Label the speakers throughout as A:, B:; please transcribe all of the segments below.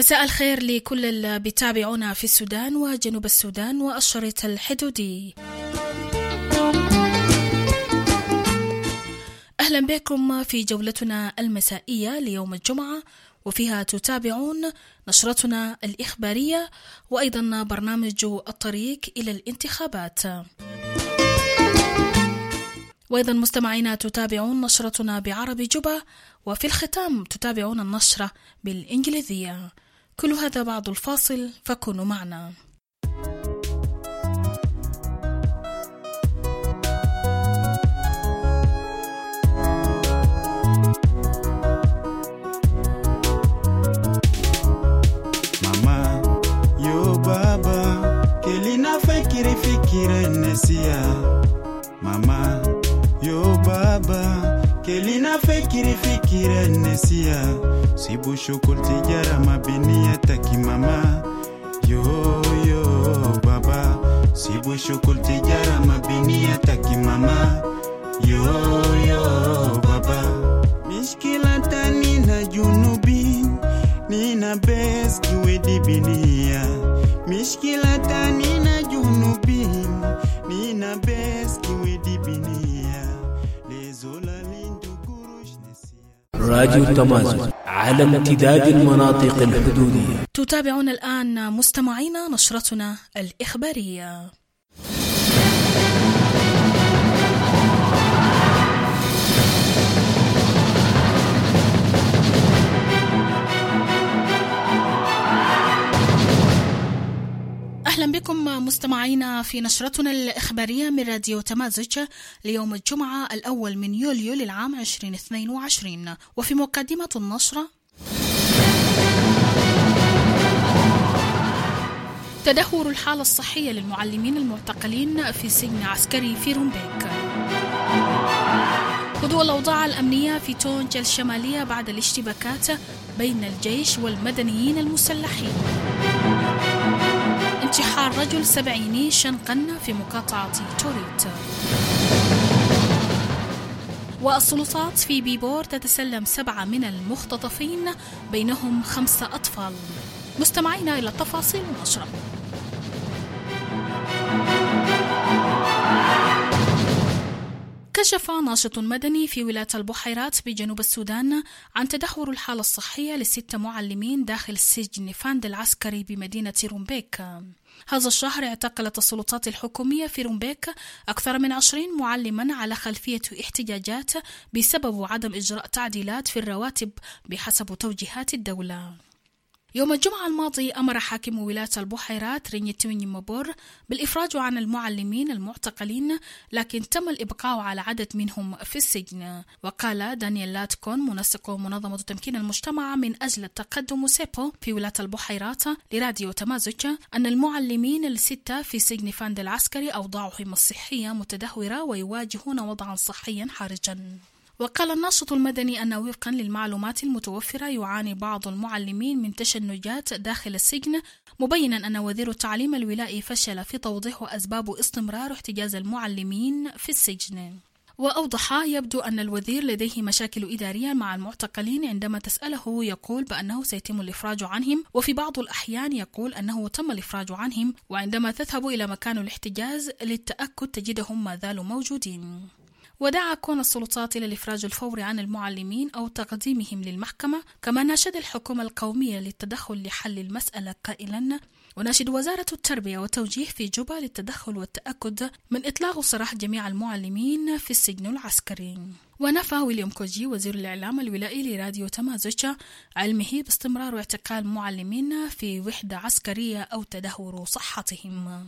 A: مساء الخير لكل اللي بيتابعونا في السودان وجنوب السودان والشريط الحدودي. أهلا بكم في جولتنا المسائية ليوم الجمعة، وفيها تتابعون نشرتنا الإخبارية وأيضا برنامج الطريق إلى الانتخابات. وأيضا مستمعينا تتابعون نشرتنا بعربي جوبا، وفي الختام تتابعون النشرة بالإنجليزية. كل هذا بعد الفاصل، فكونوا معنا.
B: Mama, yo baba, kelina fikira nesia. Mama, yo baba, kelina fikira nesia. Sibu shukul tijara mabinia taki mama. Yo baba, sibu shukul tijara mabinia taki mama. Yo baba, mishkila tani na junubin, nina beski wedi binia. Mishkila tani na junubin, nina beski wedi binia. Lezola lindu gurush nesia.
C: راديو تمازن على امتداد المناطق الحدودية.
A: تتابعون الآن مستمعينا نشرتنا الإخبارية. أهلا بكم مستمعينا في نشرتنا الإخبارية من راديو تمازج ليوم الجمعة الأول من يوليو للعام 2022. وفي مقدمة النشرة: تدهور الحالة الصحية للمعلمين المعتقلين في سجن عسكري في رومبيك. هدوء الأوضاع الأمنية في تونجا الشمالية بعد الاشتباكات بين الجيش والمدنيين المسلحين. انتحار رجل 70 شنقا في مقاطعة توريت. والسلطات في بيبور تتسلم 7 من المختطفين، بينهم 5 أطفال. مستمعينا إلى التفاصيل ونشرة. كشف ناشط مدني في ولاية البحيرات بجنوب السودان عن تدهور الحالة الصحية ل6 معلمين داخل سجن فاند العسكري بمدينة رومبيك. هذا الشهر اعتقلت السلطات الحكومية في رومبيك أكثر من 20 معلما على خلفية احتجاجات بسبب عدم إجراء تعديلات في الرواتب بحسب توجيهات الدولة. يوم الجمعة الماضي أمر حاكم ولاية البحيرات رينيتويني مبور بالإفراج عن المعلمين المعتقلين، لكن تم الإبقاء على عدد منهم في السجن. وقال دانيال لاتكون منسق منظمة تمكين المجتمع من أجل التقدم سيبو في ولاية البحيرات لراديو تمازج أن المعلمين ال6 في سجن فاند العسكري أوضاعهم الصحية متدهورة ويواجهون وضعا صحيا حرجا. وقال الناشط المدني أن وفقا للمعلومات المتوفرة يعاني بعض المعلمين من تشنجات داخل السجن، مبينا أن وزير التعليم الولائي فشل في توضيح أسباب استمرار احتجاز المعلمين في السجن. وأوضح يبدو أن الوزير لديه مشاكل إدارية مع المعتقلين، عندما تسأله يقول بأنه سيتم الإفراج عنهم، وفي بعض الأحيان يقول أنه تم الإفراج عنهم، وعندما تذهب إلى مكان الاحتجاز للتأكد تجدهم ما زالوا موجودين. ودعا كون السلطات إلى الإفراج الفوري عن المعلمين أو تقديمهم للمحكمة. كما ناشد الحكومة القومية للتدخل لحل المسألة قائلا: وناشد وزارة التربية والتوجيه في جوبا للتدخل والتأكد من إطلاق سراح جميع المعلمين في السجن العسكري. ونفى ويليام كوجي وزير الإعلام الولائي لراديو تمازج علمه باستمرار اعتقال معلمين في وحدة عسكرية أو تدهور صحتهم.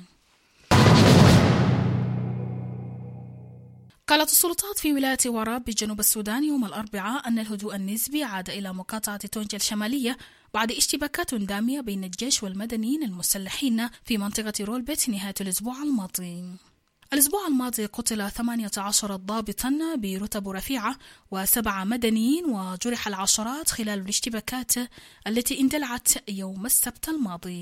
A: قالت السلطات في ولاية وراب بجنوب السودان يوم الأربعاء أن الهدوء النسبي عاد إلى مقاطعة تونجا الشمالية بعد اشتباكات دامية بين الجيش والمدنيين المسلحين في منطقة رولبيت نهاية الأسبوع الماضي. الأسبوع الماضي قتل 18 ضابطا برتب رفيعة و7 مدنيين، وجرح العشرات خلال الاشتباكات التي اندلعت يوم السبت الماضي.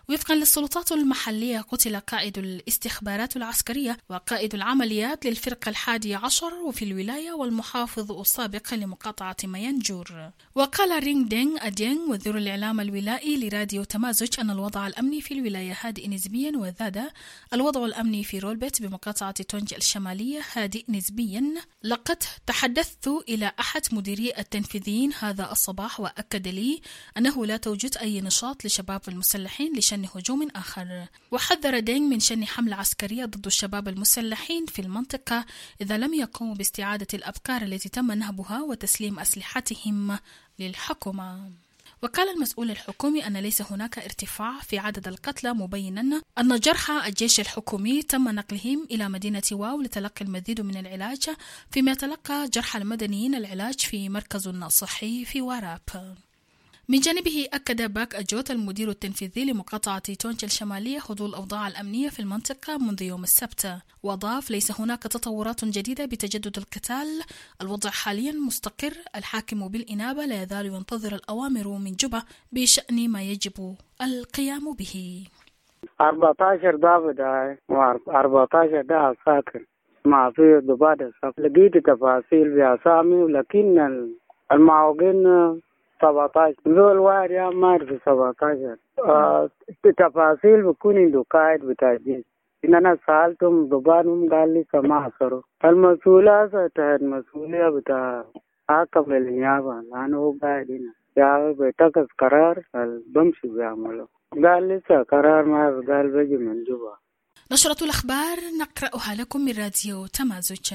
A: وفقا للسلطات المحلية قتل قائد الاستخبارات العسكرية وقائد العمليات للفرقة 11 وفي الولاية والمحافظ السابق لمقاطعة ميانجور. وقال رينغ دينغ أدينغ وزير الإعلام الولائي لراديو تمازج أن الوضع الأمني في الولاية هادئ نسبيا، وزاد الوضع الأمني في رولبت بمقاطعة تونج الشمالية هادئ نسبيا. لقد تحدثت إلى أحد مديري التنفيذيين هذا الصباح وأكد لي أنه لا توجد أي نشاط لشباب المسلحين لشن هجوم آخر. وحذر دينغ من شن حملة عسكرية ضد الشباب المسلحين في المنطقة إذا لم يقوموا باستعادة الأبكار التي تم نهبها وتسليم أسلحتهم للحكومة. وقال المسؤول الحكومي أن ليس هناك ارتفاع في عدد القتلى، مبينا أن جرحى الجيش الحكومي تم نقلهم إلى مدينة واو لتلقي المزيد من العلاج، فيما تلقى جرحى المدنيين العلاج في مركز صحي في واراب. من جانبه أكد باك أجوت المدير التنفيذي لمقاطعة تونج الشمالية هدوء الأوضاع الأمنية في المنطقة منذ يوم السبت، وأضاف ليس هناك تطورات جديدة بتجدد القتال، الوضع حاليا مستقر، الحاكم بالإنابة لا يزال ينتظر الأوامر من جوبا بشأن ما يجب القيام به.
D: 14 ضابط و14 ده ساكن ما في ضباط الصف. لقيت تفاصيل بأسامي، ولكن المعوقين 17 ذول واحد يا مار في 17. التفاصيل بكون عنده قائد بتاع الجيش. إن أنا سألتهم ضباطهم قال لي كما حصروا المسؤولية تحت مسؤولية بتاع حاكم النيابة، لأنه هو قاعد هنا يا بيتخذ قرار بمشي بيعمله. قال لسه قرار ما قال بيجي من جوا.
A: نشرة الأخبار نقرأها لكم من راديو تمازج.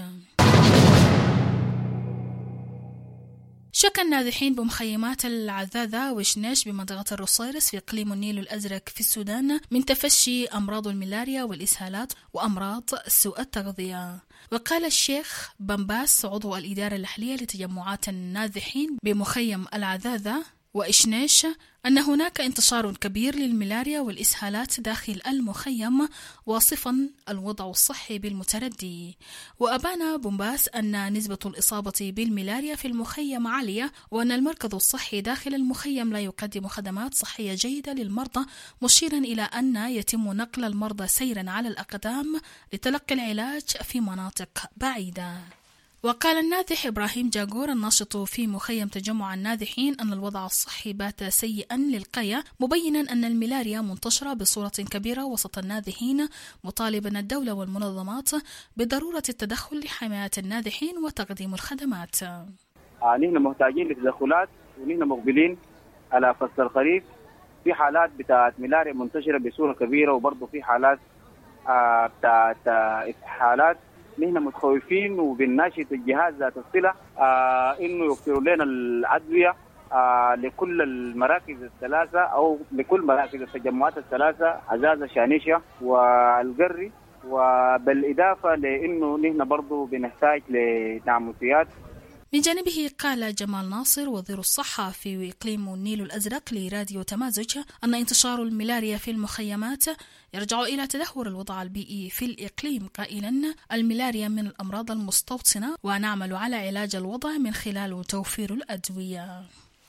A: شك النازحين بمخيمات العذاذة وشناش بمنطقة الرصيرس في إقليم النيل الأزرق في السودان من تفشي أمراض الملاريا والإسهالات وأمراض سوء التغذية. وقال الشيخ بمباس عضو الإدارة الأهلية لتجمعات النازحين بمخيم العذاذة وإشناش أن هناك انتشار كبير للملاريا والإسهالات داخل المخيم، واصفا الوضع الصحي بالمتردي. وأبان بومباس أن نسبة الإصابة بالملاريا في المخيم عالية، وأن المركز الصحي داخل المخيم لا يقدم خدمات صحية جيدة للمرضى، مشيرا إلى أن يتم نقل المرضى سيرا على الأقدام لتلقي العلاج في مناطق بعيدة. وقال النازح إبراهيم جاغور الناشط في مخيم تجمع النازحين أن الوضع الصحي بات سيئا للغاية، مبينا أن الملاريا منتشرة بصورة كبيرة وسط النازحين، مطالبا الدولة والمنظمات بضرورة التدخل لحماية النازحين وتقديم الخدمات.
E: نحن محتاجين لتدخلات، ونحن مقبلين على فصل الخريف. في حالات بتاعت ملاريا منتشرة بصورة كبيرة، وبرضه في حالات بتاعت حالات نحن متخوفين، وبنناشد الجهاز ذات الصلة إنه يوفروا لنا الأدوية لكل المراكز الثلاثة أو لكل مراكز التجمعات الثلاثة، عزازة شانيشة والقري، وبالإضافة لأنه نحن برضو بنحتاج لنعموسيات.
A: من جانبه قال جمال ناصر وزير الصحة في إقليم النيل الأزرق لراديو تمازج أن انتشار الملاريا في المخيمات يرجع إلى تدهور الوضع البيئي في الإقليم، قائلا الملاريا من الأمراض المستوطنة ونعمل على علاج الوضع من خلال توفير الأدوية.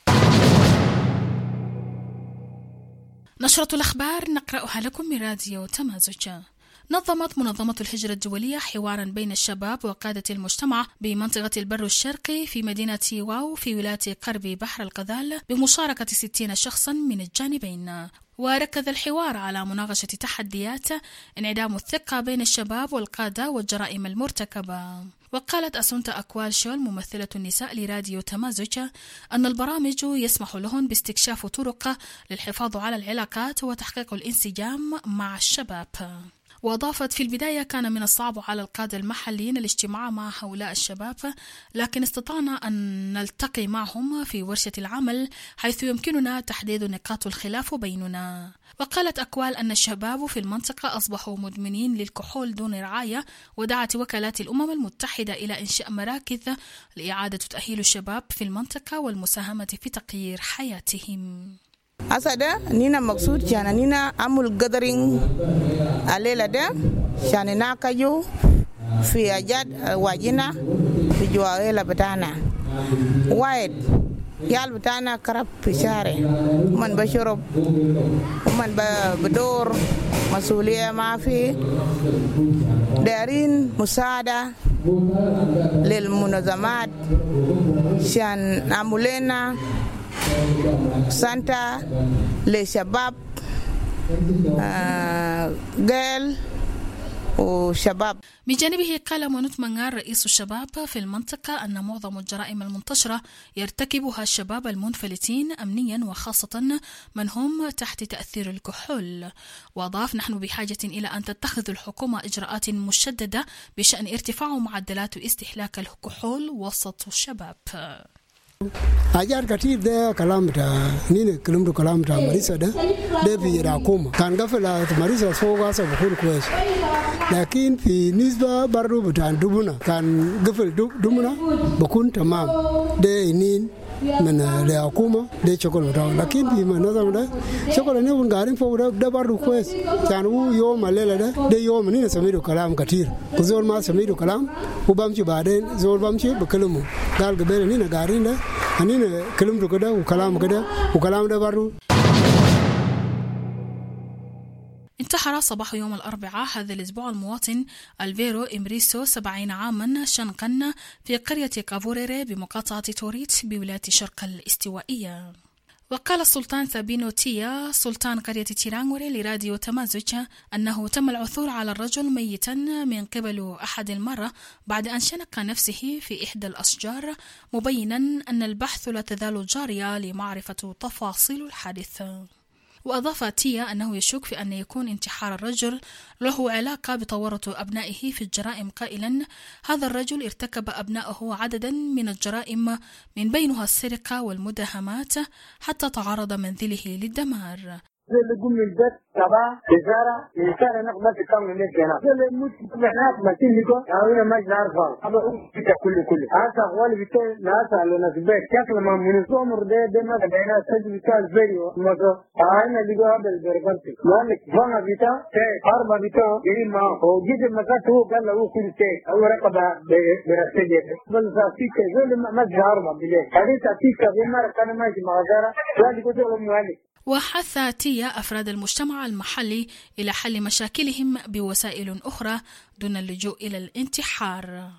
A: نشرة الأخبار نقرأها لكم من راديو تمازج. نظمت منظمة الهجرة الدولية حوارا بين الشباب وقادة المجتمع بمنطقة البر الشرقي في مدينة واو في ولاية قرب بحر الغزال بمشاركة 60 شخصا من الجانبين. وركز الحوار على مناقشة تحديات انعدام الثقة بين الشباب والقادة والجرائم المرتكبة. وقالت أسونتا أكوال شول ممثلة النساء لراديو تمازج أن البرامج يسمح لهن باستكشاف طرق للحفاظ على العلاقات وتحقيق الانسجام مع الشباب. وأضافت في البداية كان من الصعب على القادة المحليين الاجتماع مع هؤلاء الشباب، لكن استطعنا أن نلتقي معهم في ورشة العمل حيث يمكننا تحديد نقاط الخلاف بيننا. وقالت أكوال أن الشباب في المنطقة أصبحوا مدمنين للكحول دون رعاية، ودعت وكالات الأمم المتحدة إلى إنشاء مراكز لإعادة تأهيل الشباب في المنطقة والمساهمة في تغيير حياتهم.
F: أسدا نينا مقصود شان نينا أمول قدرين عليلا ده شان ناكيو في أجاد واجنا في جوائل بتاعنا وايد يال بتاعنا كرب في شارع من بشرب ومن بدور مسؤولية ما في دارين مساعدة للمنظمات عشان عملنا سانتا للشباب قال وشباب.
A: بجانبه قال مونوت منغار رئيس الشباب في المنطقة أن معظم الجرائم المنتشرة يرتكبها الشباب المنفلتين أمنيا وخاصة من هم تحت تأثير الكحول. وأضاف نحن بحاجة إلى أن تتخذ الحكومة إجراءات مشددة بشأن ارتفاع معدلات استهلاك الكحول وسط الشباب.
G: أجار كتير ده كلام ده نين كلام ده مريسة ده في راكوما كان قفل مريسة فوق أصلا بكون كويس لكن في نسبة برضو بتاعن دبنا كان قفل دبنا بكون تمام ده نين من الحكومة ده شغل بتاعه لكن في منظمة ده شغل نبون قارين فوق ده برضو كويس كان هو يوم الليلة ده يوم نين سميرو كلام كتير وزول ما سميرو كلام وبمشي بعدين زول بمشي بكلمه قال قبل نين قارين ده أنين كلام كده وكلام ده برضو.
A: انتحر صباح يوم الأربعاء هذا الأسبوع المواطن ألفيرو إمريسو 70 عاما شنقا في قرية كافوريري بمقاطعة توريت بولاية شرق الاستوائية. وقال السلطان ثابينو تيا سلطان قرية تيرانغوري لراديو تمازوج أنه تم العثور على الرجل ميتا من قبل أحد المرة بعد أن شنق نفسه في إحدى الأشجار، مبينا أن البحث لا تزال جارية لمعرفة تفاصيل الحادث. وأضاف تيا أنه يشك في أن يكون انتحار الرجل له علاقة بتورط أبنائه في الجرائم، قائلا هذا الرجل ارتكب أبنائه عددا من الجرائم من بينها السرقة والمداهمات حتى تعرض منزله للدمار.
H: اللي يقوم من البيت تبع إزارة إنسان نقبل تكمل من الجنة اللي يموت بحناك ما تيجي أنا ما نعرفه أبغى بيتا كل هذا أخوالي بيتا ناس على ناس بيت شكل ما من الصومر ده ما بدينا سجل بيتا الفيديو ماذا أنا اللي جوا بالبركانتي لأنك فانا بيتا أربعة بيتا يريم ما هو جد المكان هو قال له كل شيء أول ركب برستيجي بس فيك زول ما جاربه بليه هذه تفيك بمرة كان ما يجي معذرة وادي كده المؤلف.
A: وحث تيا أفراد المجتمع المحلي إلى حل مشاكلهم بوسائل أخرى دون اللجوء إلى الانتحار.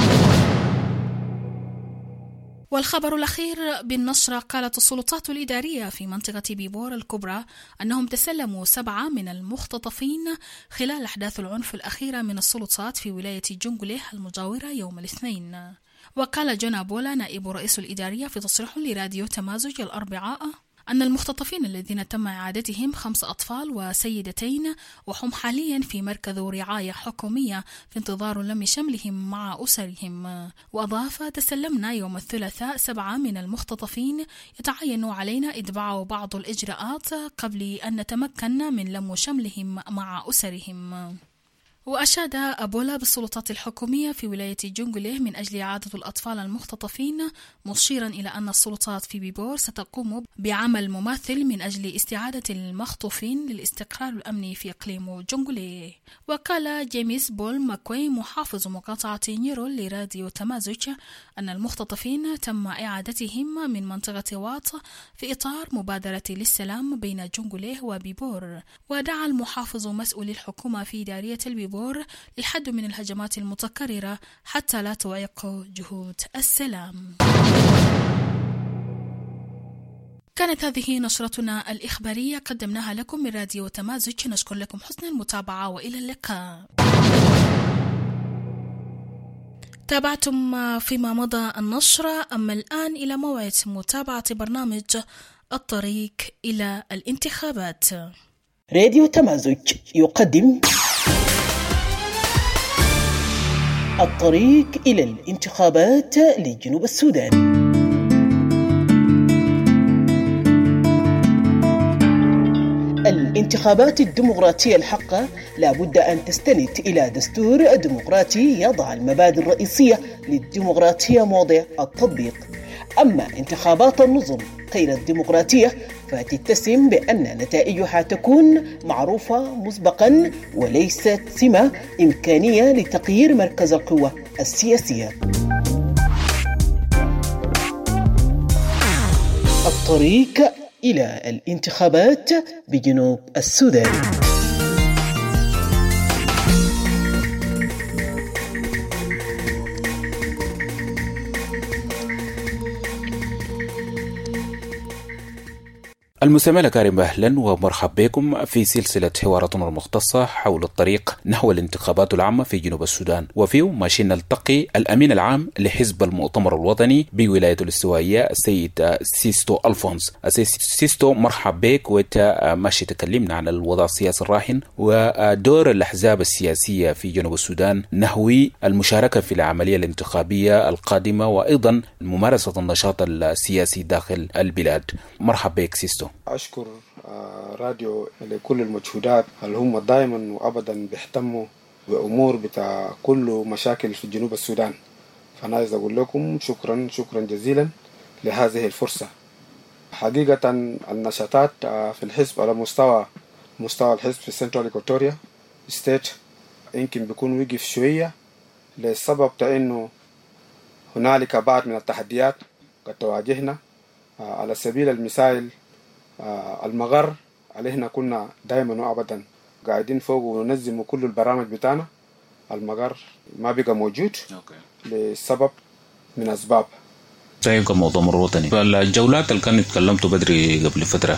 A: والخبر الأخير بالنشرة قالت السلطات الإدارية في منطقة بيبور الكبرى أنهم تسلموا 7 من المختطفين خلال أحداث العنف الأخيرة من السلطات في ولاية جونغوليه المجاورة يوم الاثنين. وقال جونا بولا نائب رئيس الإدارية في تصريح لراديو تمازوج الأربعاء أن المختطفين الذين تم إعادتهم 5 أطفال وسيدتين وهم حاليا في مركز رعاية حكومية في انتظار لم شملهم مع أسرهم. وأضاف تسلمنا يوم الثلاثاء 7 من المختطفين يتعين علينا إتباع بعض الإجراءات قبل أن نتمكن من لم شملهم مع أسرهم. وأشاد أبولا بالسلطات الحكومية في ولاية جونغوليه من أجل إعادة الأطفال المختطفين، مشيرا إلى أن السلطات في بيبور ستقوم بعمل مماثل من أجل استعادة المخطوفين للاستقرار الأمني في إقليم جونغوليه. وقال جيمس بول ماكوي محافظ مقاطعة نيرول لراديو تمازوج أن المختطفين تم إعادتهم من منطقة واط في إطار مبادرة للسلام بين جونغوليه وبيبور. ودعا المحافظ مسؤولي الحكومة في إدارية البيبور للحد من الهجمات المتكررة حتى لا تعيق جهود السلام. كانت هذه نشرتنا الإخبارية قدمناها لكم من راديو تمازوج. نشكر لكم حسن المتابعة وإلى اللقاء. تابعتم فيما مضى النشرة، أما الآن إلى موعد متابعة برنامج الطريق إلى الانتخابات.
I: راديو تمازوج يقدم الطريق إلى الانتخابات لجنوب السودان. الانتخابات الديمقراطية الحقة لابد أن تستند إلى دستور ديمقراطي يضع المبادئ الرئيسية للديمقراطية موضع التطبيق. أما انتخابات النظم غير الديمقراطية فتتسم بأن نتائجها تكون معروفة مسبقا وليست سمة إمكانية لتغيير مركز القوة السياسية. الطريق إلى الانتخابات بجنوب السودان.
J: المستمعين الكرام، أهلا ومرحبا بكم في سلسلة حواراتنا المختصة حول الطريق نحو الانتخابات العامة في جنوب السودان، وفيه ماشي نلتقي الأمين العام لحزب المؤتمر الوطني بولاية الاستوائية السيد سيستو ألفونس. السيد سيستو، مرحبا بك، وانت ماشي تكلمنا عن الوضع السياسي الراهن ودور الأحزاب السياسية في جنوب السودان نحو المشاركة في العملية الانتخابية القادمة وأيضا ممارسة النشاط السياسي داخل البلاد. مرحبا بك سيستو.
K: أشكر راديو لكل المجهودات اللي هم دائما وأبدا بيهتموا بأمور بتاع كل مشاكل في جنوب السودان، فأنا عايز أقول لكم شكرا جزيلا لهذه الفرصة. حقيقة النشاطات في الحزب على مستوى الحزب في سنترال إيكواتوريا ستيت يمكن بيكون وقف شوية للسبب إنه هنالك بعض من التحديات قد تواجهنا. على سبيل المثال المغر علينا كنا دائما وابدا قاعدين فوق وننظم كل البرامج بتاعنا. المغر ما بقى موجود لسبب من اسباب.
J: زي كمؤتمر وطني، فالجولات اللي كانوا اتكلمتوا بدري قبل فتره،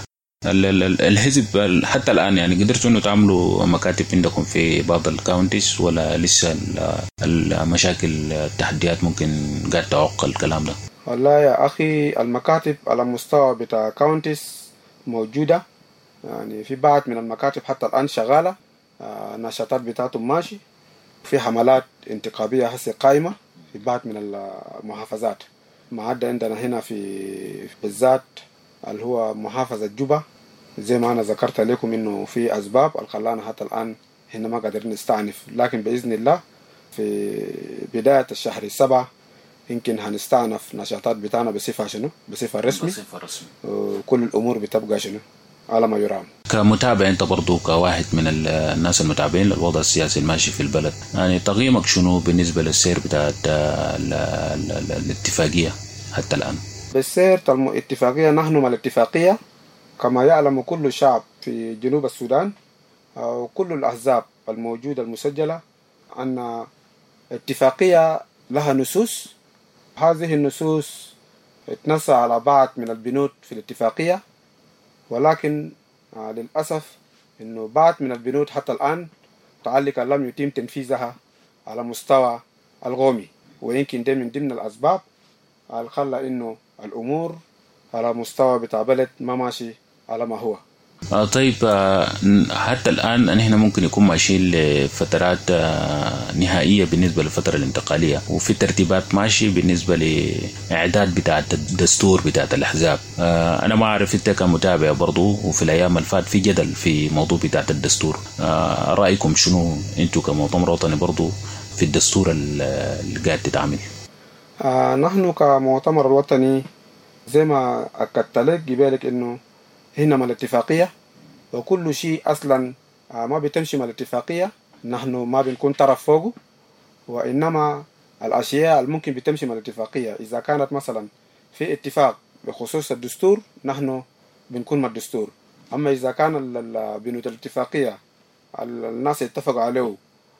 J: الحزب حتى الان يعني قدرتوا انه تعملوا مكاتب عندكم في بعض الكاونتيز ولا لسه المشاكل التحديات ممكن قاعد تعوق الكلام ده؟
K: والله يا أخي المكاتب على مستوى بتاع كاونتيز موجودة، يعني في بعض من المكاتب حتى الآن شغالة، نشاطات بتاعتهم ماشي، في حملات انتخابية هسه قائمة في بعض من المحافظات، ما عدا عندنا هنا في بالذات اللي هو محافظة جوبا. زي ما أنا ذكرت لكم إنه في أسباب الخلانا حتى الآن هنا ما قادرين نستعنف، لكن بإذن الله في بداية الشهر 7 يمكن هنستعنف نشاطات بتاعنا بصفة رسمي. وكل الأمور بتبقى على ما يرام.
J: كمتابع أنت برضو كواحد من الناس المتابعين للوضع السياسي الماشي في البلد، يعني تقييمك شنو بالنسبة للسير بتاعت الاتفاقية حتى الآن؟
K: بالسير الاتفاقية، نحن مع الاتفاقية كما يعلم كل شعب في جنوب السودان وكل الأحزاب الموجودة المسجلة أن اتفاقية لها نصوص. هذه النصوص اتنص على بعض من البنود في الاتفاقية، ولكن للأسف إنه بعض من البنود حتى الآن متعلقة لم يتم تنفيذها على مستوى القومي، ويمكن ده من ضمن الأسباب اللي خلى إنه الأمور على مستوى بتاع بلد ما ماشي على ما هو.
J: طيب حتى الآن نحن ممكن يكون ماشيين لفترات نهائية بالنسبة للفترة الانتقالية، وفي ترتيبات ماشي بالنسبة لإعداد بتاعة الدستور بتاعة الأحزاب. أنا ما أعرف أنت كمتابع برضو، وفي الأيام اللي فات في جدل في موضوع بتاعة الدستور، رأيكم شنو أنتوا كمؤتمر وطني برضو في الدستور اللي قاعد تتعامل؟
K: نحن كمؤتمر الوطني زي ما أكدت لك قبالك إنه هنا مع الاتفاقية، وكل شيء أصلا ما بتمشي مع الاتفاقية نحن ما بنكون طرف فوقه، وإنما الأشياء الممكن بتمشي مع الاتفاقية إذا كانت مثلا في اتفاق بخصوص الدستور نحن بنكون مع الدستور. أما إذا كان بنود الاتفاقية الناس اتفقوا عليه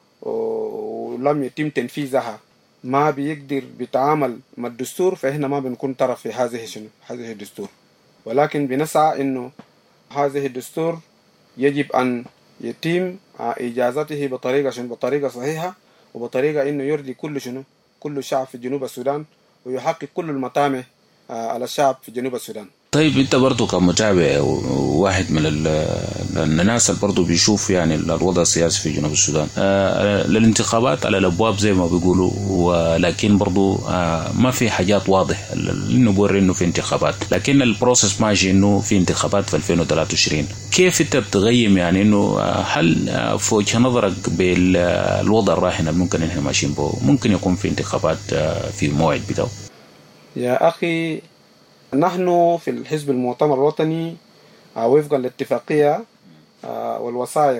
K: ولم يتم تنفيذها ما بيقدر بيتعامل مع الدستور، فإحنا ما بنكون طرف في هذه الدستور، ولكن بنسعى إنه هذه الدستور يجب أن يتم إجازته بطريقة صحيحة، وبطريقة إنه يرضي كل شعب في جنوب السودان ويحقق كل المطامع على الشعب في جنوب السودان.
J: طيب انت برضو كمتابع واحد من الناس اللي برضو بيشوف يعني الوضع السياسي في جنوب السودان، للانتخابات على الابواب زي ما بيقولوا، ولكن برضو ما في حاجات واضح انه بوري انه في انتخابات، لكن البروسيس ماشي انه في انتخابات في 2023. كيف انت بتقيم يعني انه هل في وجه نظرك بالوضع الراهن ممكن احنا ماشيين به ممكن يكون في انتخابات في موعد بتاعه؟
K: يا اخي نحن في الحزب المؤتمر الوطني وفقا للاتفاقية والوثائق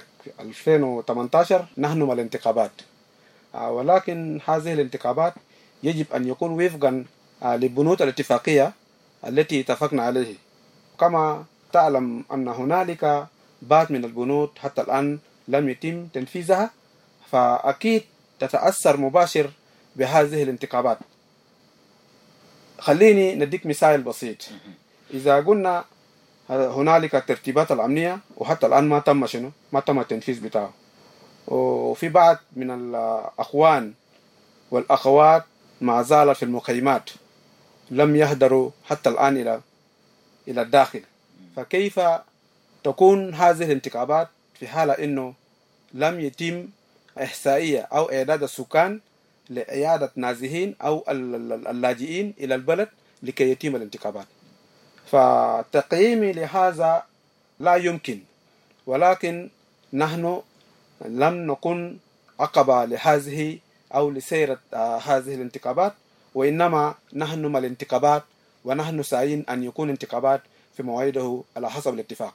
K: 2018 نحن مع الانتخابات، ولكن هذه الانتخابات يجب أن يكون وفقا لبنود الاتفاقية التي اتفقنا عليه. كما تعلم أن هنالك بعض من البنود حتى الآن لم يتم تنفيذها، فأكيد تتأثر مباشر بهذه الانتخابات. خليني نديك مثال بسيط. إذا قلنا هنالك الترتيبات الأمنية وحتى الآن ما تم التنفيذ بتاعه، وفي بعض من الأخوان والأخوات ما زالت في المخيمات لم يهدروا حتى الآن إلى الداخل، فكيف تكون هذه الانتخابات في حالة إنه لم يتم إحصائية أو إعداد السكان لإعادة نازحين أو اللاجئين إلى البلد لكي يتم الانتخابات؟ فتقييمي لهذا لا يمكن، ولكن نحن لم نكن عقبة لهذه أو لسيرة هذه الانتخابات، وإنما نحن مع الانتخابات ونحن سعيين أن يكون انتخابات في مواعيده على حسب الاتفاق.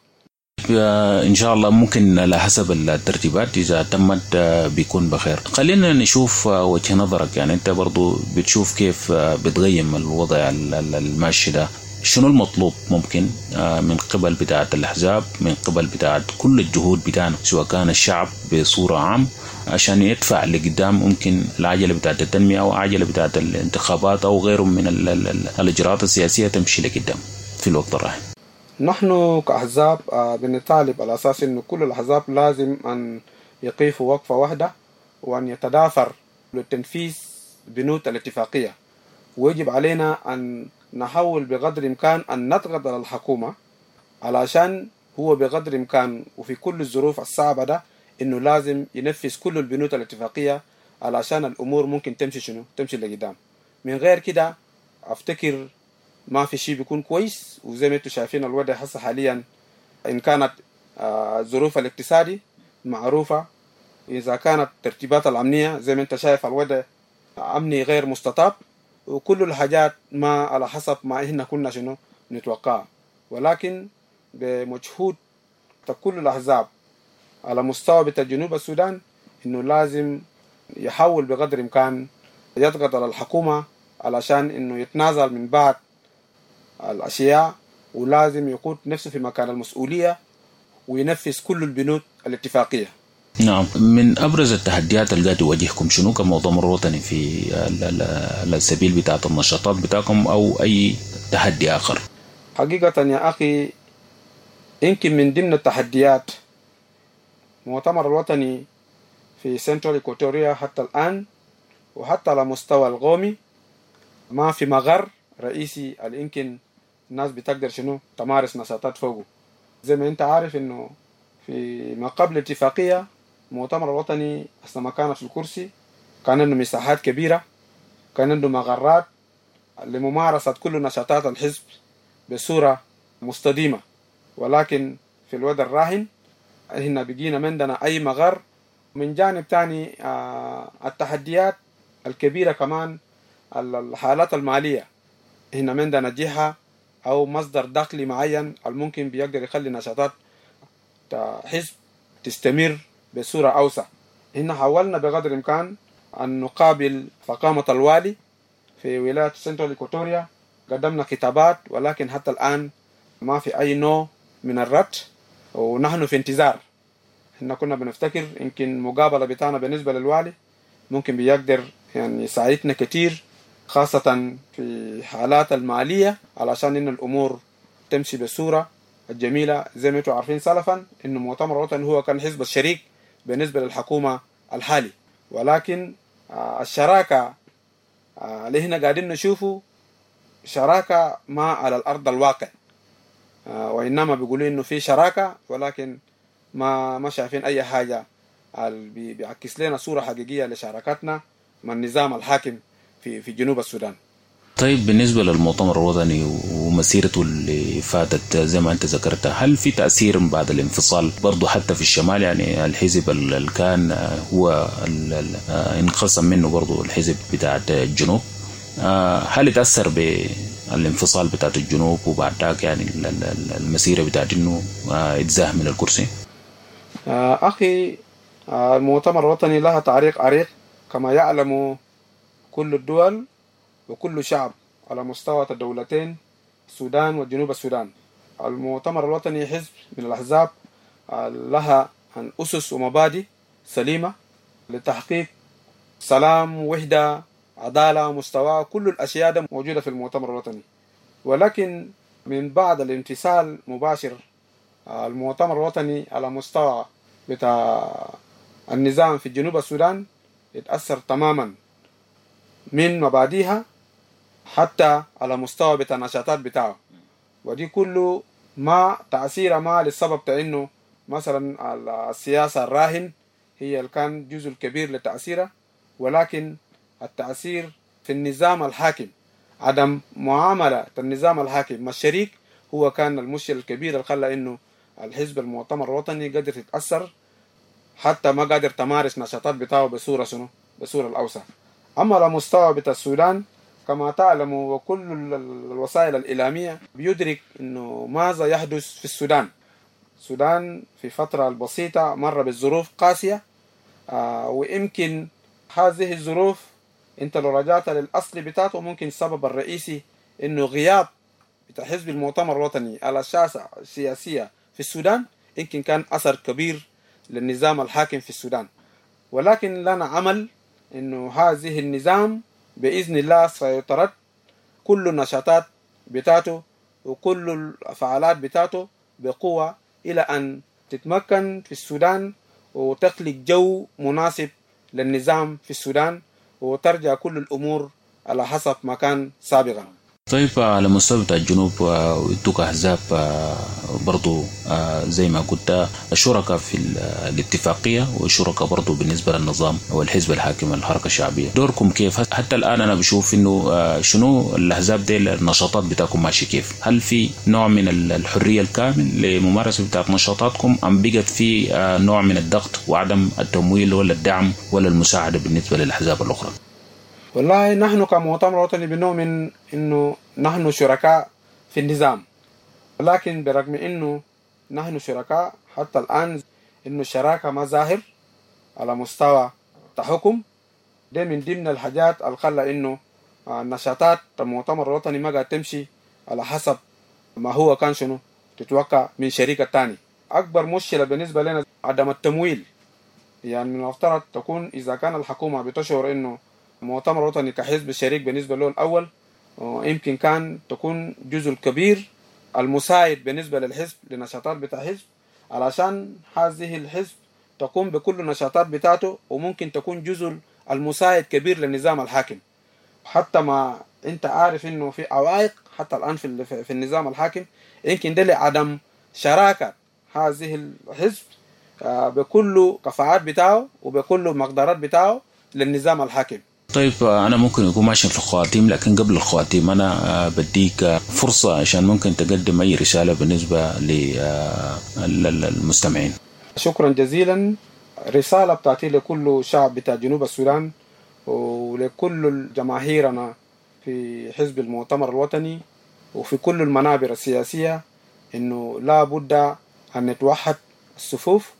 J: إن شاء الله ممكن على حسب الترتيبات إذا تمت بيكون بخير. خلينا نشوف وجه نظرك، يعني أنت برضو بتشوف كيف بتغيم الوضع الماشي ده. شنو المطلوب ممكن من قبل بتاعة الأحزاب، من قبل بتاعة كل الجهود بتاعنا سواء كان الشعب بصورة عام عشان يدفع لقدام ممكن العجلة بتاعة التنمية أو عجلة بتاعة الانتخابات أو غيرهم من الإجراءات السياسية تمشي لقدام في الوقت الراهن؟
K: نحن كأحزاب بنطالب على أساس أن كل الأحزاب لازم أن يقفوا وقفة واحدة وأن يتضافر لتنفيذ بنود الاتفاقية، ويجب علينا أن نحاول بقدر الإمكان أن نضغط على الحكومة علشان هو بقدر الإمكان وفي كل الظروف الصعبة ده إنه لازم ينفذ كل البنود الاتفاقية علشان الأمور ممكن تمشي لقدام. من غير كده أفتكر ما في شيء بيكون كويس. وزي ما انتم شايفين الوضع هسه حاليا إن كانت الظروف الاقتصادي معروفة، إذا كانت ترتيبات الأمنية زي ما انت شايف الوضع أمني غير مستطاب، وكل الحاجات ما على حسب ما إحنا كنا نتوقع. ولكن بمجهود كل الأحزاب على مستوى بتاع جنوب السودان إنه لازم يحاول بقدر الإمكان يضغط على الحكومة علشان إنه يتنازل من بعض الأشياء، ولازم يقود نفسه في مكان المسؤولية وينفذ كل البنود الاتفاقية.
J: نعم. من أبرز التحديات اللي قاعد تواجهكم شنو كمؤتمر وطني في السبيل بتاعة النشاطات بتاعكم أو أي تحدي آخر؟
K: حقيقة يا أخي يمكن من ضمن التحديات المؤتمر الوطني في سنترال إيكواتوريا حتى الآن وحتى على مستوى القومي ما في مغر رئيسي اللي يمكن الناس بتقدر تمارس نشاطات فوقه. زي ما انت عارف انه في ما قبل الاتفاقية المؤتمر الوطني أثناء ما كان في الكرسي كان عنده مساحات كبيرة، كان عنده مغرات لممارسة كل نشاطات الحزب بصورة مستديمة. ولكن في الوضع الراهن هنا بقينا من عندنا أي مغر. من جانب تاني التحديات الكبيرة كمان الحالات المالية، هنا من عندنا جهة أو مصدر دخلي معين الممكن بيقدر يخلي نشاطات حزب تستمر بصورة أوسع. هنا حاولنا بقدر الإمكان أن نقابل فقامة الوالي في ولاية سنترال إيكواتوريا، قدمنا كتابات ولكن حتى الآن ما في أي نوع من الرد، ونحن في انتظار. إحنا كنا بنفتكر يمكن مقابلة بتاعنا بالنسبة للوالي ممكن بيقدر يعني يساعدنا كتير، خاصة في حالات المالية علشان إن الأمور تمشي بصورة الجميلة. زي ما انتم عارفين سلفا إنه مؤتمر الوطني هو كان حزب الشريك بالنسبة للحكومة الحالي، ولكن الشراكة اللي هنا قاعدين نشوفه شراكة ما على الأرض الواقع، وإنما بيقولوا إنه في شراكة ولكن ما شايفين أي حاجة بيعكس لنا صورة حقيقية لشراكتنا مع النظام الحاكم في جنوب السودان.
J: طيب بالنسبة للمؤتمر الوطني ومسيرته اللي فاتت زي ما أنت ذكرت، هل في تأثير بعد الانفصال برضو حتى في الشمال؟ يعني الحزب اللي كان هو انقسم منه برضو الحزب بتاع الجنوب، هل يتأثر بالانفصال بتاع الجنوب وبعد ذاك يعني المسيرة بتاعت إنه يتزاح من الكرسي؟
K: أخي المؤتمر الوطني لها تاريخ عريق كما يعلم كل الدول وكل شعب على مستوى الدولتين السودان وجنوب السودان. المؤتمر الوطني حزب من الأحزاب لها أسس ومبادئ سليمة لتحقيق سلام، وحدة، عدالة، مستوى، كل الأشياء دي موجودة في المؤتمر الوطني. ولكن من بعد الانفصال مباشر المؤتمر الوطني على مستوى بتاع النظام في جنوب السودان يتأثر تماما من مبادئها حتى على مستوى بتاع النشاطات بتاعه. ودي كله ما تأثير ما للسبب انه مثلا السياسة الراهن هي اللي كان جزء الكبير لتأثيرها، ولكن التأثير في النظام الحاكم، عدم معاملة النظام الحاكم مع الشريك هو كان المشكل الكبير اللي خلى انه الحزب المؤتمر الوطني قدر يتأثر حتى ما قادر تمارس نشاطات بتاعه بصورة الأوسع. أما على مستوى بتاع السودان كما تعلم وكل الوسائل الإعلامية بيدرك انه ماذا يحدث في السودان. السودان في فترة البسيطة مر بالظروف قاسية، ويمكن هذه الظروف انت لو رجعت للأصل بتاعته ممكن السبب الرئيسي انه غياب بتاع حزب المؤتمر الوطني على الساحة السياسية في السودان يمكن كان أثر كبير للنظام الحاكم في السودان. ولكن لنا عمل انه هذه النظام بإذن الله سيطرد كل النشاطات بتاعته وكل الفعالات بتاعته بقوة إلى أن تتمكن في السودان وتخلق جو مناسب للنظام في السودان وترجع كل الأمور على حسب ما كان سابقا.
J: طيب على مستوى الجنوب ودوك أحزاب برضو زي ما قلت الشركاء في الاتفاقية والشركاء برضو بالنسبة للنظام والحزب الحاكم الحركة الشعبية، دوركم كيف؟ حتى الآن أنا بشوف إنه شنو الأحزاب دي النشاطات بتاعكم ماشي كيف؟ هل في نوع من الحرية الكامل لممارسة بتاعت نشاطاتكم أم بقت في نوع من الضغط وعدم التمويل ولا الدعم ولا المساعدة بالنسبة للأحزاب الأخرى؟
K: والله نحن كمؤتمر وطني بنؤمن انه نحن شركاء في النظام، لكن برغم انه نحن شركاء حتى الان انه الشراكه ما ظاهر على مستوى تحكم. ده من ضمن الحاجات اللي خلى انه النشاطات المؤتمر الوطني ما قاعد تمشي على حسب ما هو كان شنو تتوقع من شريك الثاني. اكبر مشكله بالنسبه لنا عدم التمويل. يعني من المفترض تكون اذا كان الحكومه بتشعر انه المؤتمر الوطني كحزب شريك بالنسبة له الأول، يمكن كان تكون جزء كبير المساعد بالنسبة للحزب لنشاطات بتاع حزب علشان هذه الحزب تقوم بكل النشاطات بتاعته، وممكن تكون جزء المساعد كبير للنظام الحاكم. حتى ما انت عارف انه في عوائق حتى الآن في النظام الحاكم، يمكن ده لعدم شراكة هذه الحزب بكل كفاءات بتاعه وبكل مقدرات بتاعه للنظام الحاكم.
J: طيب أنا ممكن يكون ماشي في الخواتيم، لكن قبل الخواتيم أنا بديك فرصة عشان ممكن تقدم أي رسالة بالنسبة للمستمعين.
K: شكرا جزيلا. رسالة بتاعتي لكل شعب بتاع جنوب السودان ولكل جماهيرنا في حزب المؤتمر الوطني وفي كل المنابر السياسية إنه لا بد أن نتوحد الصفوف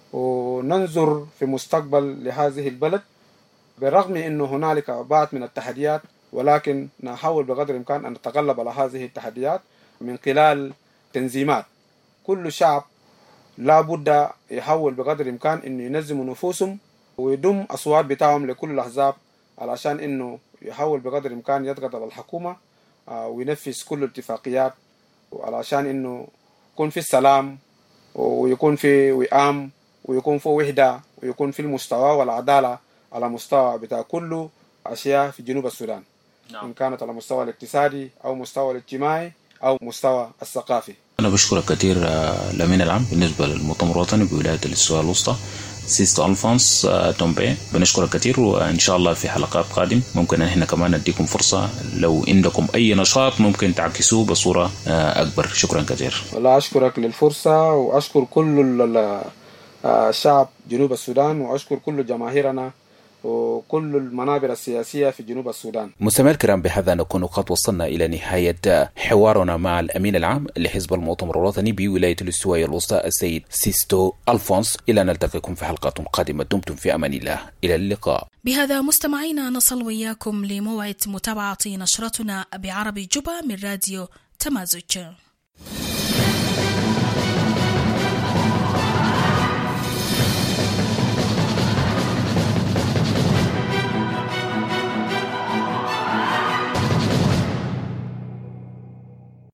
K: وننظر في مستقبل لهذه البلد. بالرغم أنه هنالك بعض من التحديات، ولكن نحاول بقدر الإمكان أن نتغلب على هذه التحديات من خلال تنظيمات. كل شعب لا بد يحاول بقدر الإمكان أنه ينظموا نفوسهم ويضم أصوات بتاعهم لكل الأحزاب علشان أنه يحاول بقدر الإمكان يضغط على الحكومة وينفذ كل الاتفاقيات، علشان أنه يكون في السلام ويكون في وئام ويكون في وحدة ويكون في المستوى والعدالة على مستوى بتاع كل أشياء في جنوب السودان. إن كانت على مستوى الاقتصادي أو مستوى الاجتماعي أو مستوى الثقافي.
J: أنا بشكرك كثير الأمين العام بالنسبة للمؤتمر الوطني بولاية الاستواء الوسطى سيستو ألفونس تومبي. بنشكرك كثير، وإن شاء الله في حلقات قادمة ممكن أن احنا كمان نديكم فرصة لو عندكم أي نشاط ممكن تعكسوه بصورة أكبر. شكرا كثير.
K: والله أشكرك للفرصة وأشكر كل الشعب جنوب السودان وأشكر كل جماهيرنا وكل المنابر السياسية في جنوب السودان.
J: مستمعينا الكرام، بهذا نكون قد وصلنا إلى نهاية حوارنا مع الأمين العام لحزب المؤتمر الوطني بولاية الاستواء الوسطى السيد سيستو ألفونس. إلى أن نلتقيكم في حلقات قادمة. دمتم في أمان الله. إلى اللقاء.
A: بهذا مستمعينا نصل وإياكم لموعد متابعة نشرتنا بعربي جوبا من راديو تمازج.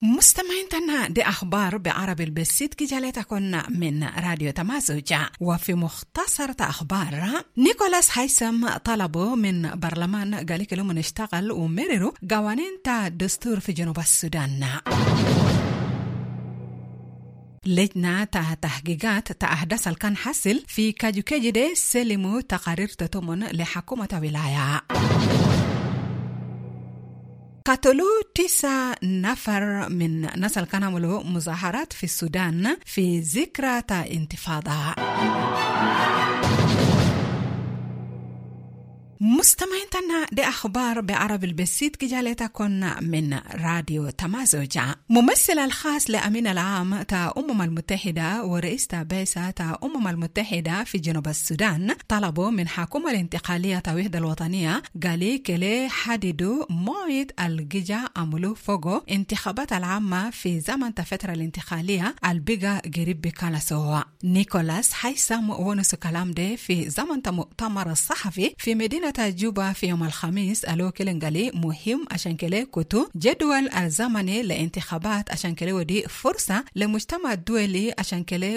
L: مستمعين تنا دي أخبار بعربي البسيط كي جالتكن من راديو تمازج. وفي مختصر أخبار نيكولاس هيثم طلبوا من برلمان قال لهم نشتغل ومرروا قوانين تا دستور في جنوب السودان. لجنة تحقيقات أحداث كان حصل في كاجوكيجي دي سلموا تقارير تتمن لحكومة ولاية. قتلوا 9 نفر من ناس اللي كانوا عملوا مظاهرات في السودان في ذكرى انتفاضة. مستمعين تنا دي أخبار بعربي البسيط كي جالتكن من راديو تمازج. ممثل الخاص لأمين العام تا المتحدة ورئيس بعثة تا المتحدة في جنوب السودان طلبوا من حكومة الانتقالية تا وحدة الوطنية قالي كلي حددوا موعد الجيجا عملوا فوقو انتخابات العامة في زمن فترة الانتقالية البيجا قريب بكالسوا. نيكولاس هيثم ونسو كلام ده في زمن مؤتمر الصحفي في مدينة جوبا في يوم الخميس. قالوا كلنجالي مهم عشان كله كتو جدول الزمني لانتخابات عشان كله ودي فرصة لمجتمع الدولي عشان كله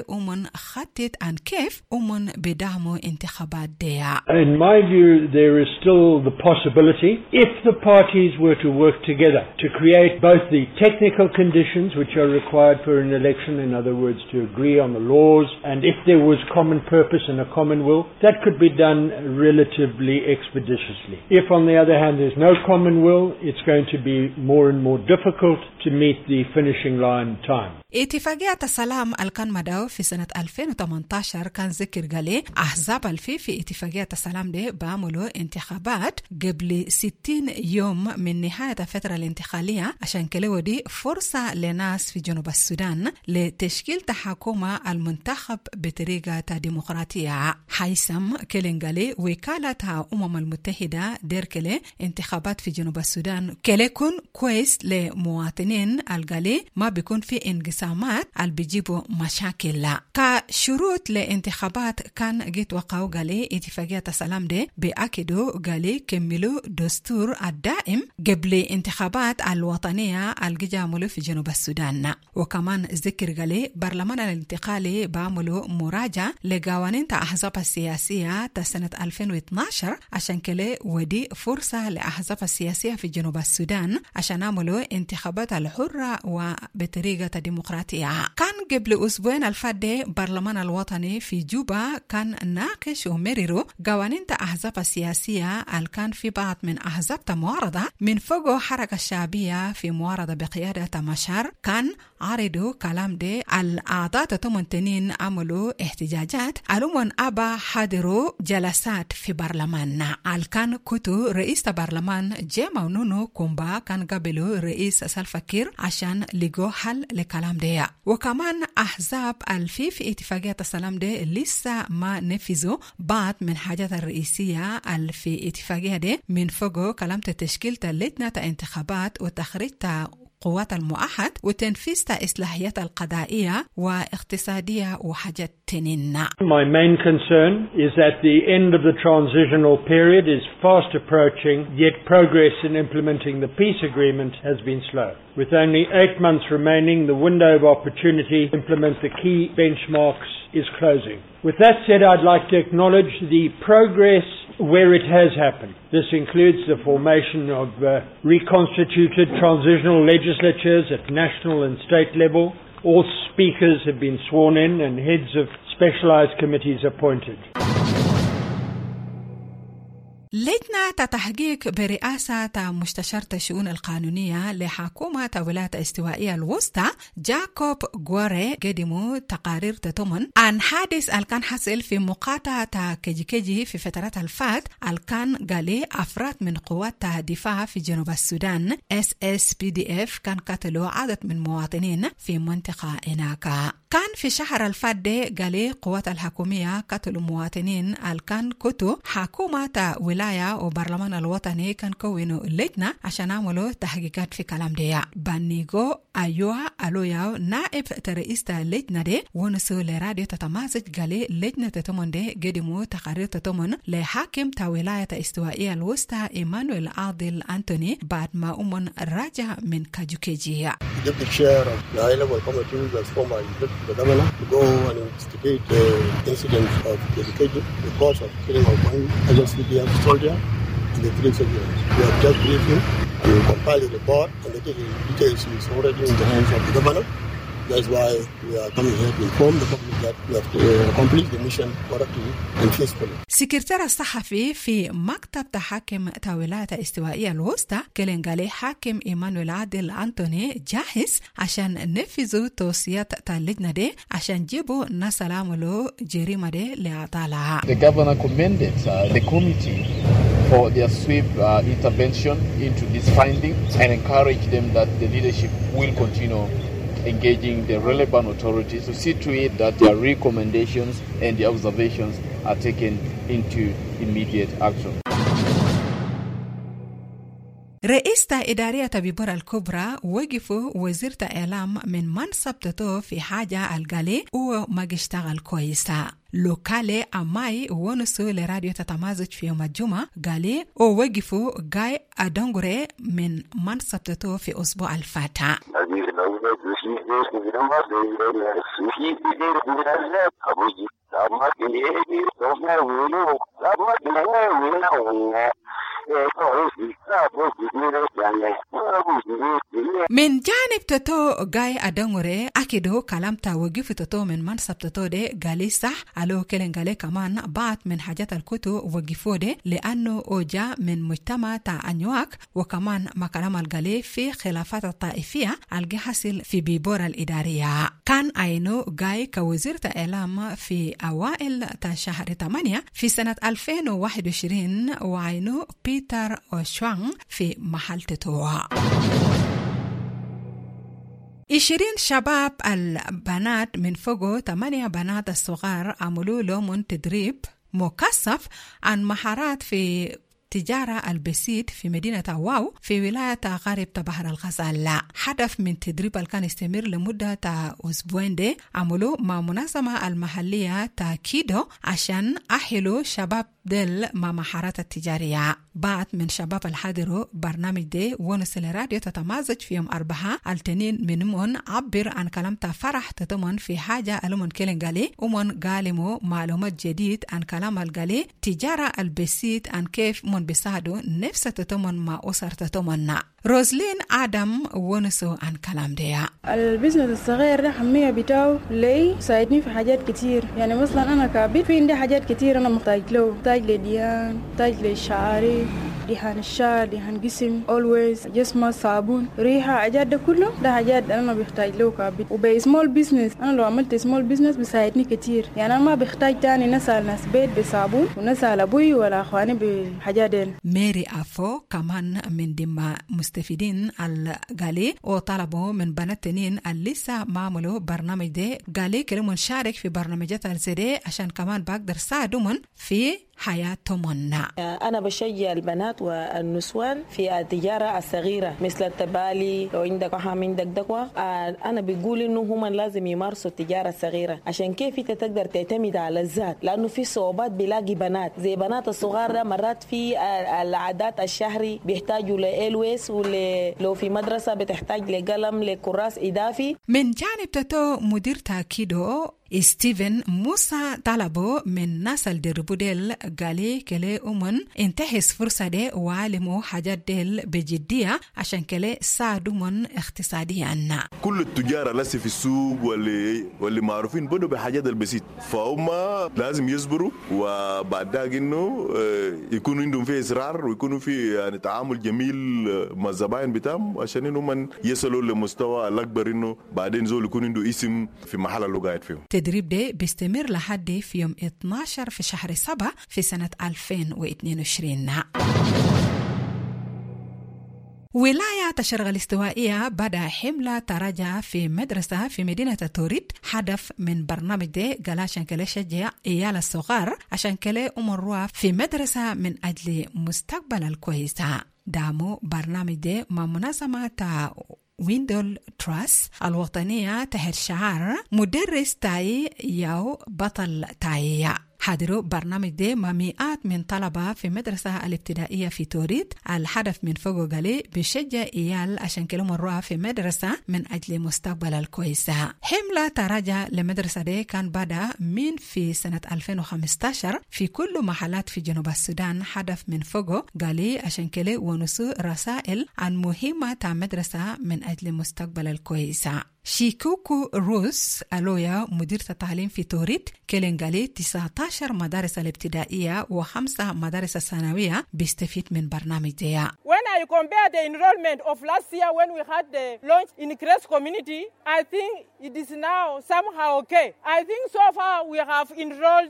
L: خطط عن كيف بدعموا انتخابات ديا.
M: In my view, there is still the possibility, if the parties were to work together, to create both the technical conditions which are required for an election, in other words, to agree on the laws, and if there was common purpose and a common will, that could be done relatively expeditiously. If, on the other hand, there's no common will, it's going to be more and more difficult to meet the finishing line time.
L: اتفاقية السلام الكان مداو في سنة 2018 كان ذكر قالي أحزاب في اتفاقية السلام دي بعملوا انتخابات قبل 60 يوم من نهاية الفترة الانتقالية عشان كلو دي فرصة لناس في جنوب السودان لتشكيل حكومة المنتخب بطريقة ديمقراطية. هيثم كلنجالي وكالة المتحدة دير كلي انتخابات في جنوب السودان كلي كون كويس لمواطنين القالي ما بيكون في انقسامات اللي بيجيبوا مشاكل. كشروط لانتخابات كان جيت وقعوا قالي اتفاقية السلام دي بأكدوا قالي كملوا دستور الدائم قبل انتخابات الوطنية اللي جاملوا في جنوب السودان. وكمان ذكر قالي برلمان الانتقالي بعملوا مراجعة لقوانين أحزاب السياسية سنة 2012 عشان كله ودي فرصة لأحزاب السياسية في جنوب السودان عشان عملوا انتخابات الحرة وبطريقة ديمقراطية. كان قبل أسبوعين الفادي برلمان الوطني في جوبا كان ناقش ومرروا قوانين أحزاب السياسية اللي كان في بعض من أحزاب معارضة من فوق حركة الشعبية في معارضة بقيادة مشار كان عرضوا كلام دي الأعضاء تمنتنين عملوا احتجاجات علومن أبا حضروا جلسات في برلمان. كان كتو رئيس برلمان جيما ونونو كومبا كان قبلوا رئيس سلفكير عشان لقوا حل لكلام دي. وكمان أحزاب في اتفاقية السلام دي لسه ما نفذوا بعض من حاجات الرئيسية في اتفاقية دي من فوق كلام تشكيل لجنة انتخابات وتخريج قوات المؤحد وتنفيذ إصلاحيات القضائية واقتصادية وحاجات تنين.
M: My main concern is that the end of the transitional period is fast approaching, yet progress in implementing the peace agreement has been slow. With only 8 months remaining, the window of opportunity to implement the key benchmarks is closing. With that said, I'd like to acknowledge the progress where it has happened. This includes the formation of reconstituted transitional legislatures at national and state level. All speakers have been sworn in and heads of specialized committees appointed.
L: لجنة تحقيق برئاسة مستشار الشؤون القانونية لحكومة ولاية الاستوائية الوسطى جاكوب غوري قدموا تقارير تتمن عن حادث الكان حصل في مقاطعة كيجي في فترات الفات الكان قالي أفراد من قوات الدفاع في جنوب السودان SSPDF كان قتلوا عدد من مواطنين في منطقة هناك. كان في شهر الفات قالي قوات الحكومية قتلوا مواطنين الكان كتو حكومة ولاية برلمان الوطني كان كونوا اللجنة عشان عملوا تحقيقات في كلام دي. بانيغو أيوة ألوياو نائب رئيس اللجنة دي ونسو لراديو تتمازج قالي لجنة تتمن دي قدموا تقارير تتمن لحاكم ولاية استوائية الوسطى إيمانويل عادل أنتوني بعد ما أمن راجع من كاجوكيجي.
N: Deputy Chair of the high-level committee was former the governor to go and investigate the incident of the education, the cause of killing of one agency soldier and the 3 civilians. We have just briefed him and we compiled a report, and the details is already in the hands of the governor. That's why we are coming here to inform the public that we have to complete the mission correctly and faithfully.
L: سكرتير الصحفي في مكتب تحاكم ولاية استوائية الوسطى كلينغالي حاكم إيمانويل عادل أنتوني جاهز عشان نفذوا توصيات اللجنة دي عشان جيبوا ناس عملوا جريمة دي لعطالها.
O: The governor commended the committee for their swift intervention into this finding and encouraged them that the leadership will continue engaging the relevant authorities to see to it that their recommendations and the observations are taken into immediate action.
L: رئيسة إدارية بيبور الكبرى وقفوا وزيرة إعلام من منصب تتو في حاجة القالي وما اشتغل كويسة. لوكالي أماي ونسو لراديو تتمازج في يوم الجمعة قالي ووقفوا غاي أدونغوري من منصب تتو في أسبوع الفاتح. من جانب تتو غاي أدونغوري أكيدو كلامتا وقف تتو من منصب تتو دي قالي صح ألو كلن قالي كمان بعض من حاجات الكتو وقفو دي لأنه أوجا من مجتمع تا أنيواك وكمان ما كلام القالي في خلافات الطائفية القي حصل في بيبور الإدارية. كان أينو غاي كوزيرة إعلام في أوائل تا شهر 8 في سنة 2021 وعينو بيتر أوشوان في محل تتو. 20 شباب البنات من فوق 8 بنات الصغار عملوا لهم تدريب مكثف عن مهارات في تجارة البسيط في مدينة واو في ولاية غرب بحر الغزال. هدف من تدريب كان يستمر لمدة أسبوعين دي عملوا مع منظمة المحلية تاكيدو عشان أحلوا شباب دل مع مهارات التجارية. بعض من شباب الحاضروا برنامج دي ونسل راديو تتمازج في يوم 4 التنين منهم عبر عن كلام فرح تتمن في حاجة ألمن كيلنغالي ومن قالمو معلومات جديد عن كلام الغالي تجارة البسيط عن كيف من بيساعدوا نفس تتمن مع أسر تتمنى. روزلين آدم ونسو عن كلام دي.
P: البزنس الصغير ده حمية بتاعه لي ساعدني في حاجات كتير. يعني مثلا أنا كابيت في عندي حاجات كتير أنا محتاج له، محتاج لديان، محتاج للشعري، دهان الشعر، دهان جسم، always جسم، صابون، ريحة، حاجات ده كله ده حاجات أنا بحتاج له كابيت. وبي small business أنا لو عملت small business بيساعدني كتير. يعني أنا ما بحتاج تاني نسأل ناس بيت بصابون ونسأل أبوي ولا أخواني بحاجات دين.
L: ميري أفو كمان من دم مستفيدين الغالي وطلبوا من بنات تنين اللي لسه معملوا برنامج ده قالي كلموا نشارك في برنامجات الزدي عشان كمان بقدر ساعدهم في حياتهم.
Q: أنا بشجع البنات والنسوان في التجارة الصغيرة مثل التبالي. لو عندك عندك دقوة أنا بقول إنه هم لازم يمارسوا التجارة الصغيرة عشان كيف أنت تقدر تعتمد على الذات، لأنه في صعوبات بيلاقي بنات زي بنات الصغار مرات في العادات الشهري بيحتاجوا لإلويس ولو في مدرسة بتحتاج لقلم لكراس إضافي.
L: من جانب تتو مدير تاكيدو ستيفن موسى طلبوا من ناس الدربوديل قالي كلي أمن انتهز فرصة دي وعلموا حاجات ديل بجدية عشان كلي ساعدوا من اقتصاديا.
R: كل التجار لسه في السوق واللي معروفين بدوا بحاجات البسيط، فهم لازم يصبروا وبعد ذلك انه يكونوا عندهم في اصرار ويكونوا في يعني تعامل جميل مع الزبائن بتاعهم عشان انهم يصلوا لمستوى الاكبر انه بعدين زول يكون عنده اسم في محل اللي قاعد فيه.
L: التدريب ده بيستمر لحد في يوم 12 في شهر 7 في سنة 2022. ولاية الشرق الاستوائية بدأ حملة تراجع في مدرسة في مدينة توريد. هدف من برنامج ده قال عشان كلا شجع إيال الصغار عشان كلا أمروا في مدرسة من أجل مستقبل الكويس. دعموا برنامج ده مع منظمة ويندول تراس الوطنية تحت شعار مدرس تاي ياو بطل تاي. حضروا برنامج ده مع مئات من طلبة في مدرسة الابتدائية في توريد. الهدف من فوقه قالي بشجع إيال عشان كلهم الرؤى في مدرسة من أجل مستقبل الكويسة. حملة تراجع لمدرسة ده كان بدأ من في سنة 2015 في كل محلات في جنوب السودان. هدف من فوقه قالي عشان كله ونسو رسائل عن مهمة مدرسة من أجل مستقبل الكويسة. شيكوكو روس ألويا مدير التعليم في توريد كلنجالي 19 مدارس الابتدائية و5 مدارس الثانوية بيستفيد من برنامج ده.
S: When I compare the enrollment of last year when we had the launch in Crest community, I think it is now somehow okay. I think so far we have enrolled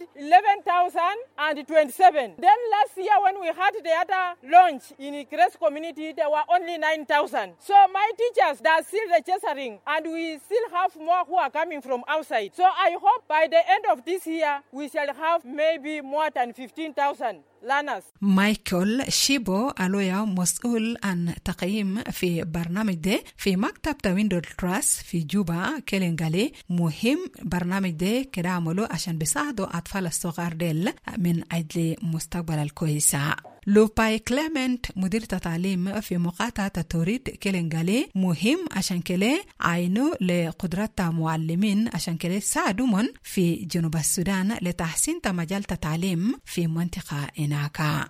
S: 11,027. Then last year when we had the other launch in Crest community, there were only 9,000. So my teachers, they are still registering and we still have more who are coming from outside. So I hope by the end of this year, we shall have maybe more than 15,000 learners.
L: مايكل شيبو ألويا مسؤول عن تقييم في برنامج ده في مكتب تويندو تراس في جوبا كلينغالي مهم برنامج ده كده عملوا عشان بيساعدوا أطفال الصغار ديل من أجل مستقبل الكويسة. لوباي كليمنت مدير التعليم في مقاطعة توريد كلينغالي مهم عشان كده عينوا لقدرات معلمين عشان كده ساعدوهم في جنوب السودان لتحسين مجال التعليم في منطقة إناكا.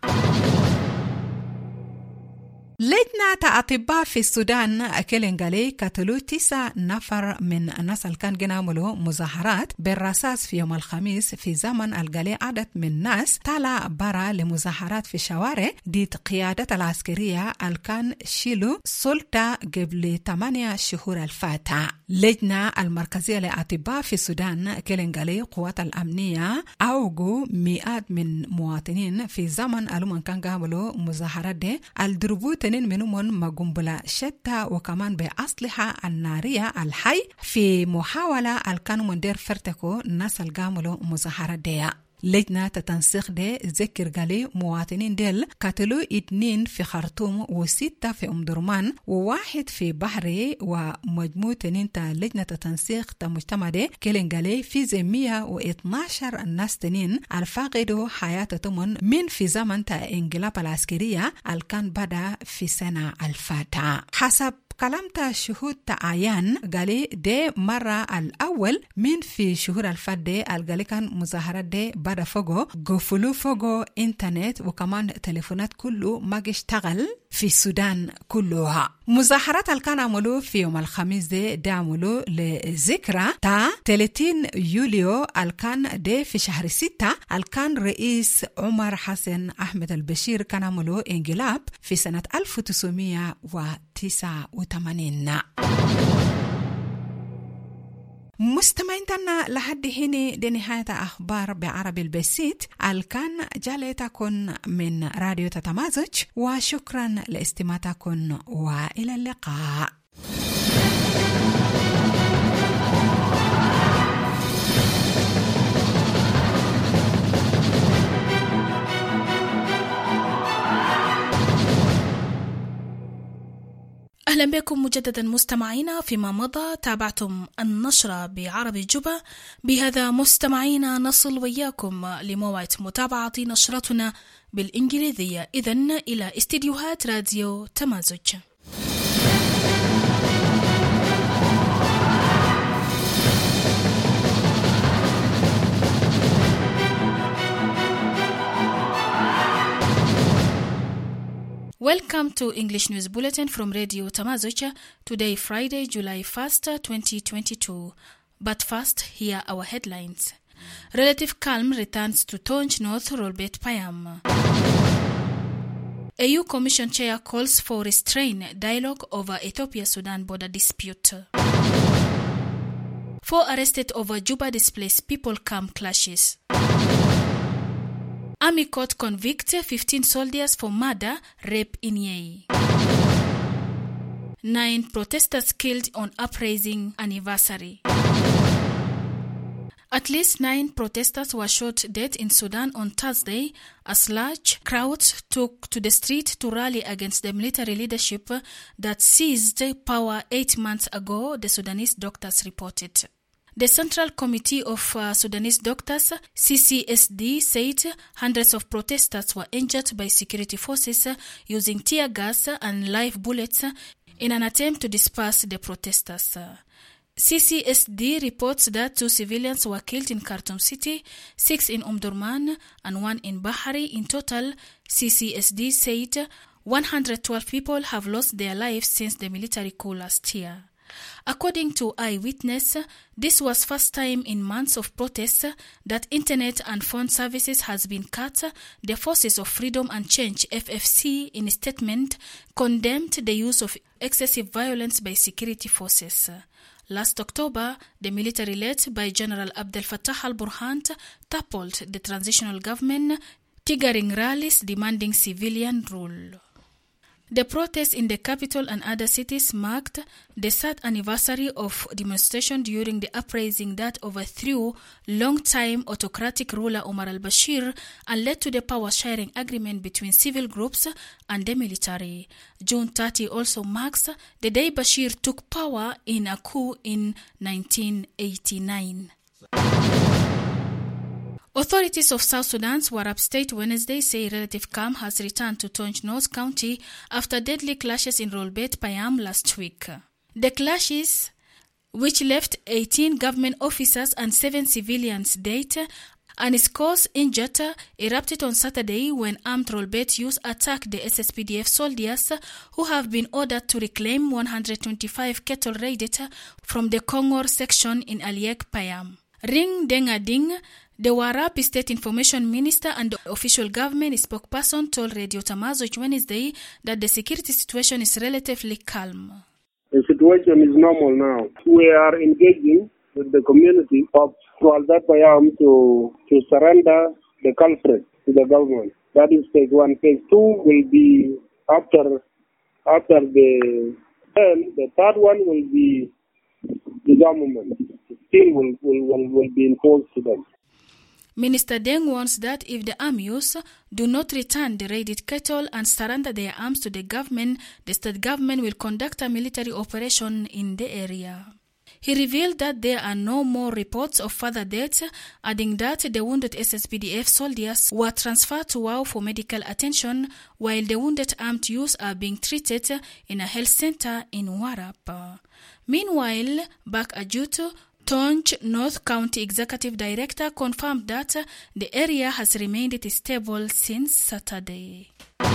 L: لجنة أطباء في السودان كلينغالي قتلوا 9 نفر من الناس اللي كان جناملوا مظاهرات بالرصاص في يوم الخميس في زمن القليل عدد من الناس طلع برا لمظاهرات في الشوارع ضد قيادة العسكرية اللي كان شيلوا سلطة قبل 8 شهور الفاتحة. لجنة المركزية لأطباء في السودان كلينغالي قوات الأمنية أوقوا مئات من مواطنين في زمن ألومن كان قاملوا مظاهرات دي الدربوت منهم مقنبلة شتى وكمان بأسلحة النارية الحي في محاولة الكانوا مندير فرتكو الناس القاملوا مظاهرة دي. لجنة تنسيق دي ذكر قالي مواطنين ديل قتلوا 2 في خرطوم و6 في درمان و1 في بحري ومجموع تنين لجنة تنسيق مجتمع دي كلين قالي في 112 الناس تنين الفاقدوا حياتهم من في زمن انقلاب العسكرية الكان بدأ في سنة الفاتحة. حسب كلامتا شهود تعيان قالي دي مرة الأول من في شهور الفاتحة القالي كان مظاهرات دي بعد فوقو قفلوا فوقو انترنت وكمان تليفونات كله ما اشتغل في السودان كلها. مظاهرات اللي كان عملوا في يوم الخميس دي عملوا لذكرى 30 يوليو اللي كان دي في شهر 6 اللي كان رئيس عمر حسن أحمد البشير كان عملوا انقلاب في سنة 1989. مستمعيننا لحد هنا دي نهاية أخبار بعربي البسيط الكان جاليتكن من راديو تتمازج وشكرا لاستماعتكن وإلى اللقاء.
A: أهلا بكم مجددا مستمعينا. فيما مضى تابعتم النشرة بعربي جوبا. بهذا مستمعينا نصل وياكم لموعد متابعة نشرتنا بالإنجليزية. إذن إلى استديوهات راديو تمازج. Welcome to English News Bulletin from Radio Tamazucha. Today, Friday, July 1st, 2022. But first, here are our headlines. Relative calm returns to Tonj North Rolbet Payam. AU Commission Chair calls for restrained dialogue over Ethiopia-Sudan border dispute. 4 arrested over Juba displaced people camp clashes. Army court convicts 15 soldiers for murder, rape in Yei. 9 protesters killed on uprising anniversary. At least 9 protesters were shot dead in Sudan on Thursday as large crowds took to the street to rally against the military leadership that seized power 8 months ago, the Sudanese doctors reported. The Central Committee of Sudanese Doctors, CCSD, said hundreds of protesters were injured by security forces using tear gas and live bullets in an attempt to disperse the protesters. CCSD reports that 2 civilians were killed in Khartoum City, 6 in Omdurman, and 1 in Bahari. In total, CCSD said 112 people have lost their lives since the military coup last year. According to eyewitness, this was first time in months of protests that internet and phone services has been cut. The Forces of Freedom and Change, FFC, in a statement condemned the use of excessive violence by security forces. Last October, the military led by General Abdel Fattah al-Burhan toppled the transitional government, triggering rallies demanding civilian rule. The protests in the capital and other cities marked the 3rd anniversary of demonstration during the uprising that overthrew long-time autocratic ruler Omar al-Bashir and led to the power-sharing agreement between civil groups and the military. June 30 also marks the day Bashir took power in a coup in 1989. Authorities of South Sudan's Warab State Wednesday say relative calm has returned to Tonj North County after deadly clashes in Rolbet Payam last week. The clashes, which left 18 government officers and 7 civilians dead and scores injured, erupted on Saturday when armed Rolbet youth attacked the SSPDF soldiers who have been ordered to reclaim 125 cattle raided from the Kongor section in Aliek Payam. Ring Dengading, the Warab State Information Minister and the official government spokesperson, told Radio Tamazoch Wednesday that the security situation is relatively calm.
T: The situation is normal now. We are engaging with the community of Rolbet Payam to surrender the culprit to the government. That is phase 1. Phase 2 will be after the 3rd one will be the government. Still will be enforced to them.
A: Minister Deng warns that if the armies do not return the raided cattle and surrender their arms to the government, the state government will conduct a military operation in the area. He revealed that there are no more reports of further deaths, adding that the wounded SSPDF soldiers were transferred to WAU for medical attention, while the wounded armed youths are being treated in a health center in Warab. Meanwhile, Bak Ajuto, Tonj North County Executive Director, confirmed that the area has remained stable since Saturday.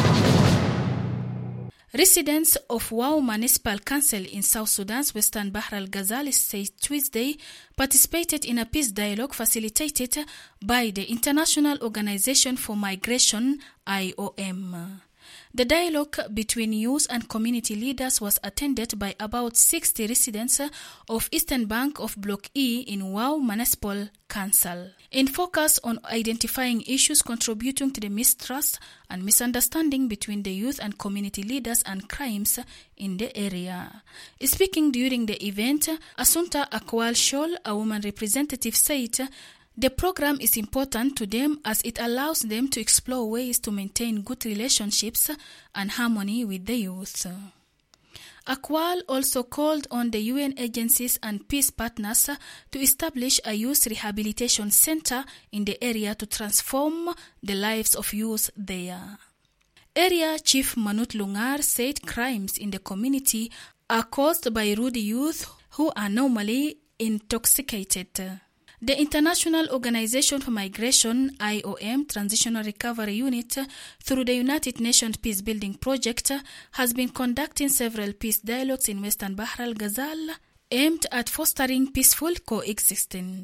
A: Residents of Wau Municipal Council in South Sudan's Western Bahr al-Ghazal State Tuesday participated in a peace dialogue facilitated by the International Organization for Migration, IOM. The dialogue between youth and community leaders was attended by about 60 residents of Eastern Bank of Block E in Wau Municipal Council, in focus on identifying issues contributing to the mistrust and misunderstanding between the youth and community leaders and crimes in the area. Speaking during the event, Assunta Akwal Shol, a woman representative, said the program is important to them as it allows them to explore ways to maintain good relationships and harmony with the youth. Akwal also called on the UN agencies and peace partners to establish a youth rehabilitation center in the area to transform the lives of youth there. Area Chief Manut Lungar said crimes in the community are caused by rude youth who are normally intoxicated. The International Organization for Migration, IOM, Transitional Recovery Unit, through the United Nations Peacebuilding Project, has been conducting several peace dialogues in Western Bahr al-Ghazal aimed at fostering peaceful coexistence.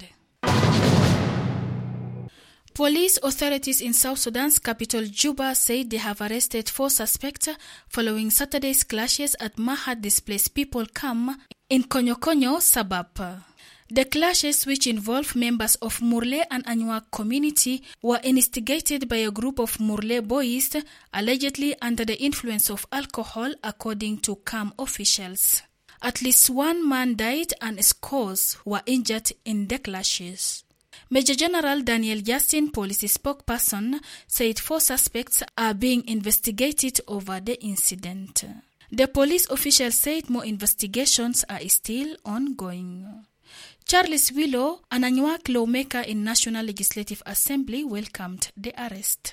A: Police authorities in South Sudan's capital, Juba, said they have arrested 4 suspects following Saturday's clashes at Mahad Displaced People Camp in Konyokonyo suburb. The clashes, which involve members of Murle and Anuak community, were instigated by a group of Murle boys allegedly under the influence of alcohol, according to CAM officials. At least one man died and scores were injured in the clashes. Major General Daniel Justin, police spokesperson, said 4 suspects are being investigated over the incident. The police official said more investigations are still ongoing. Charles Willow, an Anuak lawmaker in National Legislative Assembly, welcomed the arrest.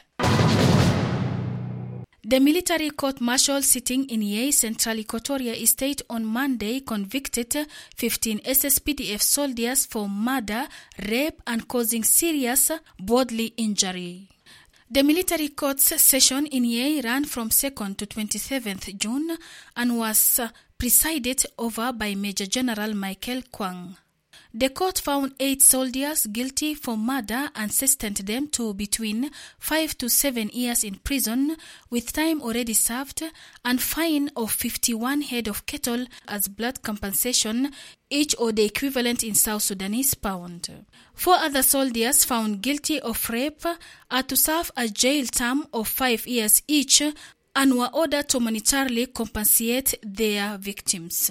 A: The military court-martial sitting in Yei, Central Equatoria State on Monday convicted 15 SSPDF soldiers for murder, rape and causing serious bodily injury. The military court's session in Yei ran from 2nd to 27th June and was presided over by Major General Michael Kwang. The court found 8 soldiers guilty for murder and sentenced them to between 5 to 7 years in prison with time already served and fine of 51 head of cattle as blood compensation, each or the equivalent in South Sudanese pound. 4 other soldiers found guilty of rape are to serve a jail term of 5 years each and were ordered to monetarily compensate their victims.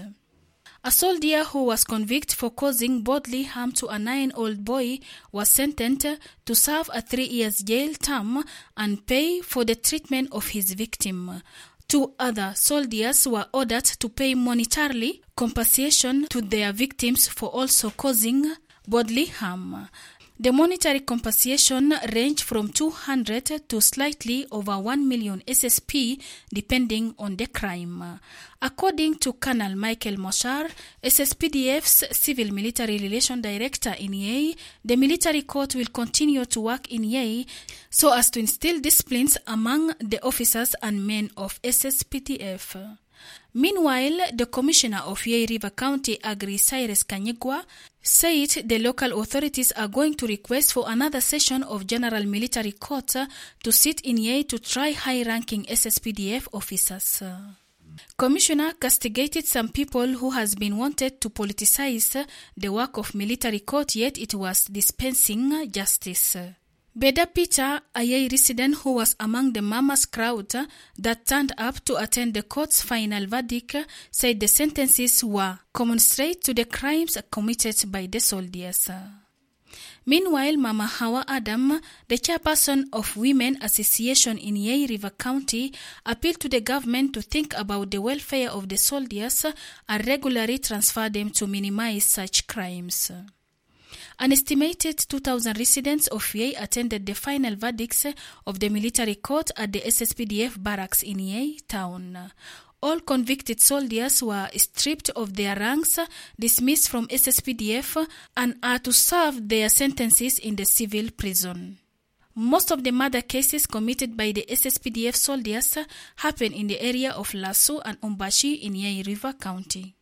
A: A soldier who was convicted for causing bodily harm to a 9-year-old boy was sentenced to serve a 3 years jail term and pay for the treatment of his victim. 2 other soldiers were ordered to pay monetarily compensation to their victims for also causing bodily harm. The monetary compensation ranged from 200 to slightly over 1 million SSP depending on the crime. According to Colonel Michael Moshar, SSPDF's Civil Military Relation Director in Yei, the military court will continue to work in Yei so as to instill disciplines among the officers and men of SSPDF. Meanwhile, the Commissioner of Yei River County, Agri Cyrus Kanyigwa, said the local authorities are going to request for another session of General Military Court to sit in Yei to try high-ranking SSPDF officers. Commissioner castigated some people who has been wanted to politicize the work of military court, yet it was dispensing justice. Beda Peter, a Yei resident who was among the Mamas crowd that turned up to attend the court's final verdict, said the sentences were commensurate to the crimes committed by the soldiers. Meanwhile, Mama Hawa Adam, the chairperson of Women Association in Yei River County, appealed to the government to think about the welfare of the soldiers and regularly transfer them to minimize such crimes. An estimated 2,000 residents of Yei attended the final verdicts of the military court at the SSPDF barracks in Yei town. All convicted soldiers were stripped of their ranks, dismissed from SSPDF, and are to serve their sentences in the civil prison. Most of the murder cases committed by the SSPDF soldiers happen in the area of Lasso and Umbashi in Yei River County.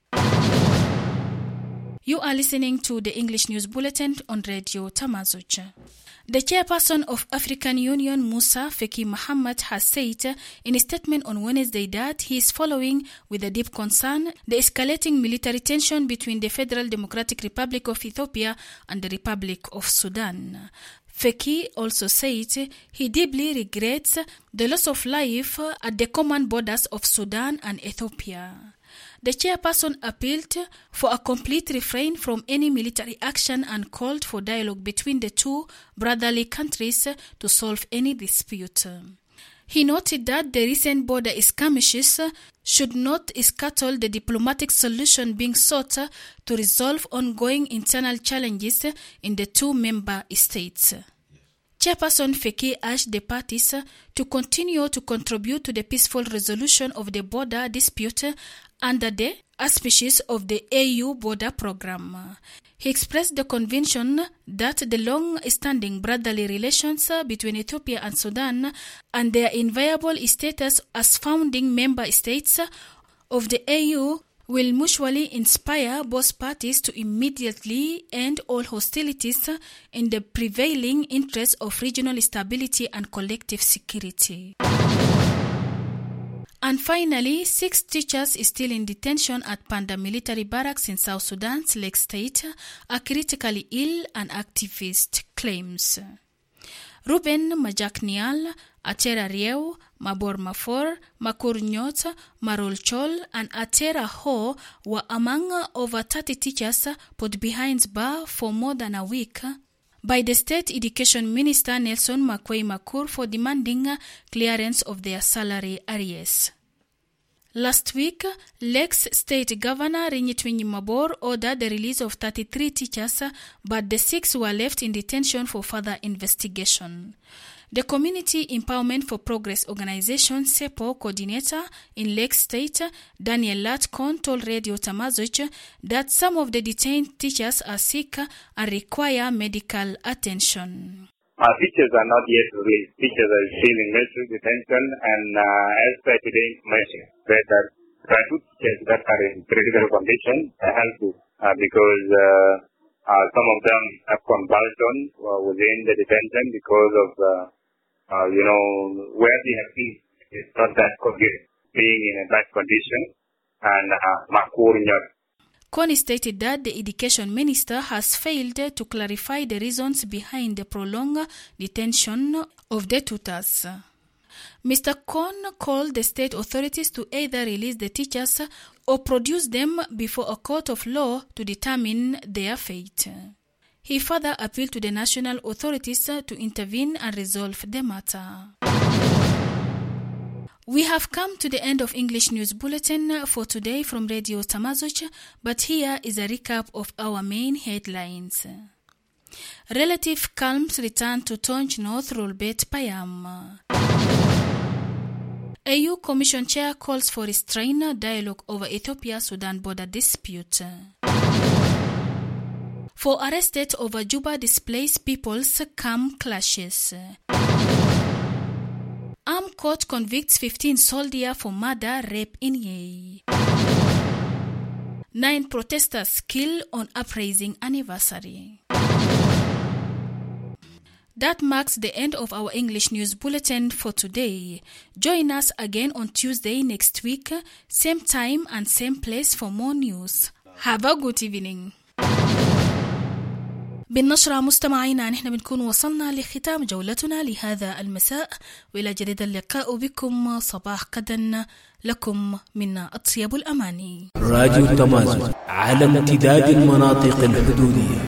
A: You are listening to the English News Bulletin on Radio Tamazuch. The chairperson of African Union, Musa Feki Mohammed, has said in a statement on Wednesday that he is following with a deep concern the escalating military tension between the Federal Democratic Republic of Ethiopia and the Republic of Sudan. Feki also said he deeply regrets the loss of life at the common borders of Sudan and Ethiopia. The chairperson appealed for a complete refrain from any military action and called for dialogue between the two brotherly countries to solve any dispute. He noted that the recent border skirmishes should not scuttle the diplomatic solution being sought to resolve ongoing internal challenges in the two member states. Chairperson Feki urged the parties to continue to contribute to the peaceful resolution of the border dispute under the auspices of the AU border program. He expressed the conviction that the long-standing brotherly relations between Ethiopia and Sudan and their inviolable status as founding member states of the AU will mutually inspire both parties to immediately end all hostilities in the prevailing interests of regional stability and collective security. And finally, 6 teachers still in detention at Panda military barracks in South Sudan's Lake State are critically ill, an activist claims. Ruben Majaknial, Atera Rieu, Mabor Mafor, Makur Nyot, Marol Chol, and Atera Ho were among over 30 teachers put behind bar for more than a week by the State Education Minister Nelson Makwei Makur for demanding clearance of their salary arrears. Last week, Lake's State Governor Rinyitwinyi Mabor ordered the release of 33 teachers, but the 6 were left in detention for further investigation. The Community Empowerment for Progress Organization (CEPO) coordinator in Lake State, Daniel Latcon, told Radio Tamazuch that some of the detained teachers are sick and require medical attention.
U: Teachers are not yet released. Teachers are still in military detention, and as per today's information, there are 2 teachers that are in critical condition, healthy, because some of them have convulsion within the detention because of where they have been is not that good, being in a bad condition, and Makur Nyot.
A: Kony stated that the Education Minister has failed to clarify the reasons behind the prolonged detention of the tutors. Mr. Kon called the state authorities to either release the teachers or produce them before a court of law to determine their fate. He further appealed to the national authorities to intervene and resolve the matter. We have come to the end of English News Bulletin for today from Radio Tamazuch, but here is a recap of our main headlines. Relative calms return to Tonj North Rolbet Payam. AU Commission Chair calls for restrained dialogue over Ethiopia-Sudan border dispute. For arrested over Juba displaced people's camp clashes. Armed court convicts 15 soldiers for murder, rape in Yei. 9 protesters killed on uprising anniversary. That marks the end of our English News Bulletin for today. Join us again on Tuesday next week, same time and same place for more news. Have a good evening. بالنشرة مستمعينا نحن بنكون وصلنا لختام جولتنا لهذا المساء، وإلى جديد اللقاء بكم صباح غدا، لكم منا أطيب الأماني.
C: راديو تمازن على امتداد المناطق الحدودية.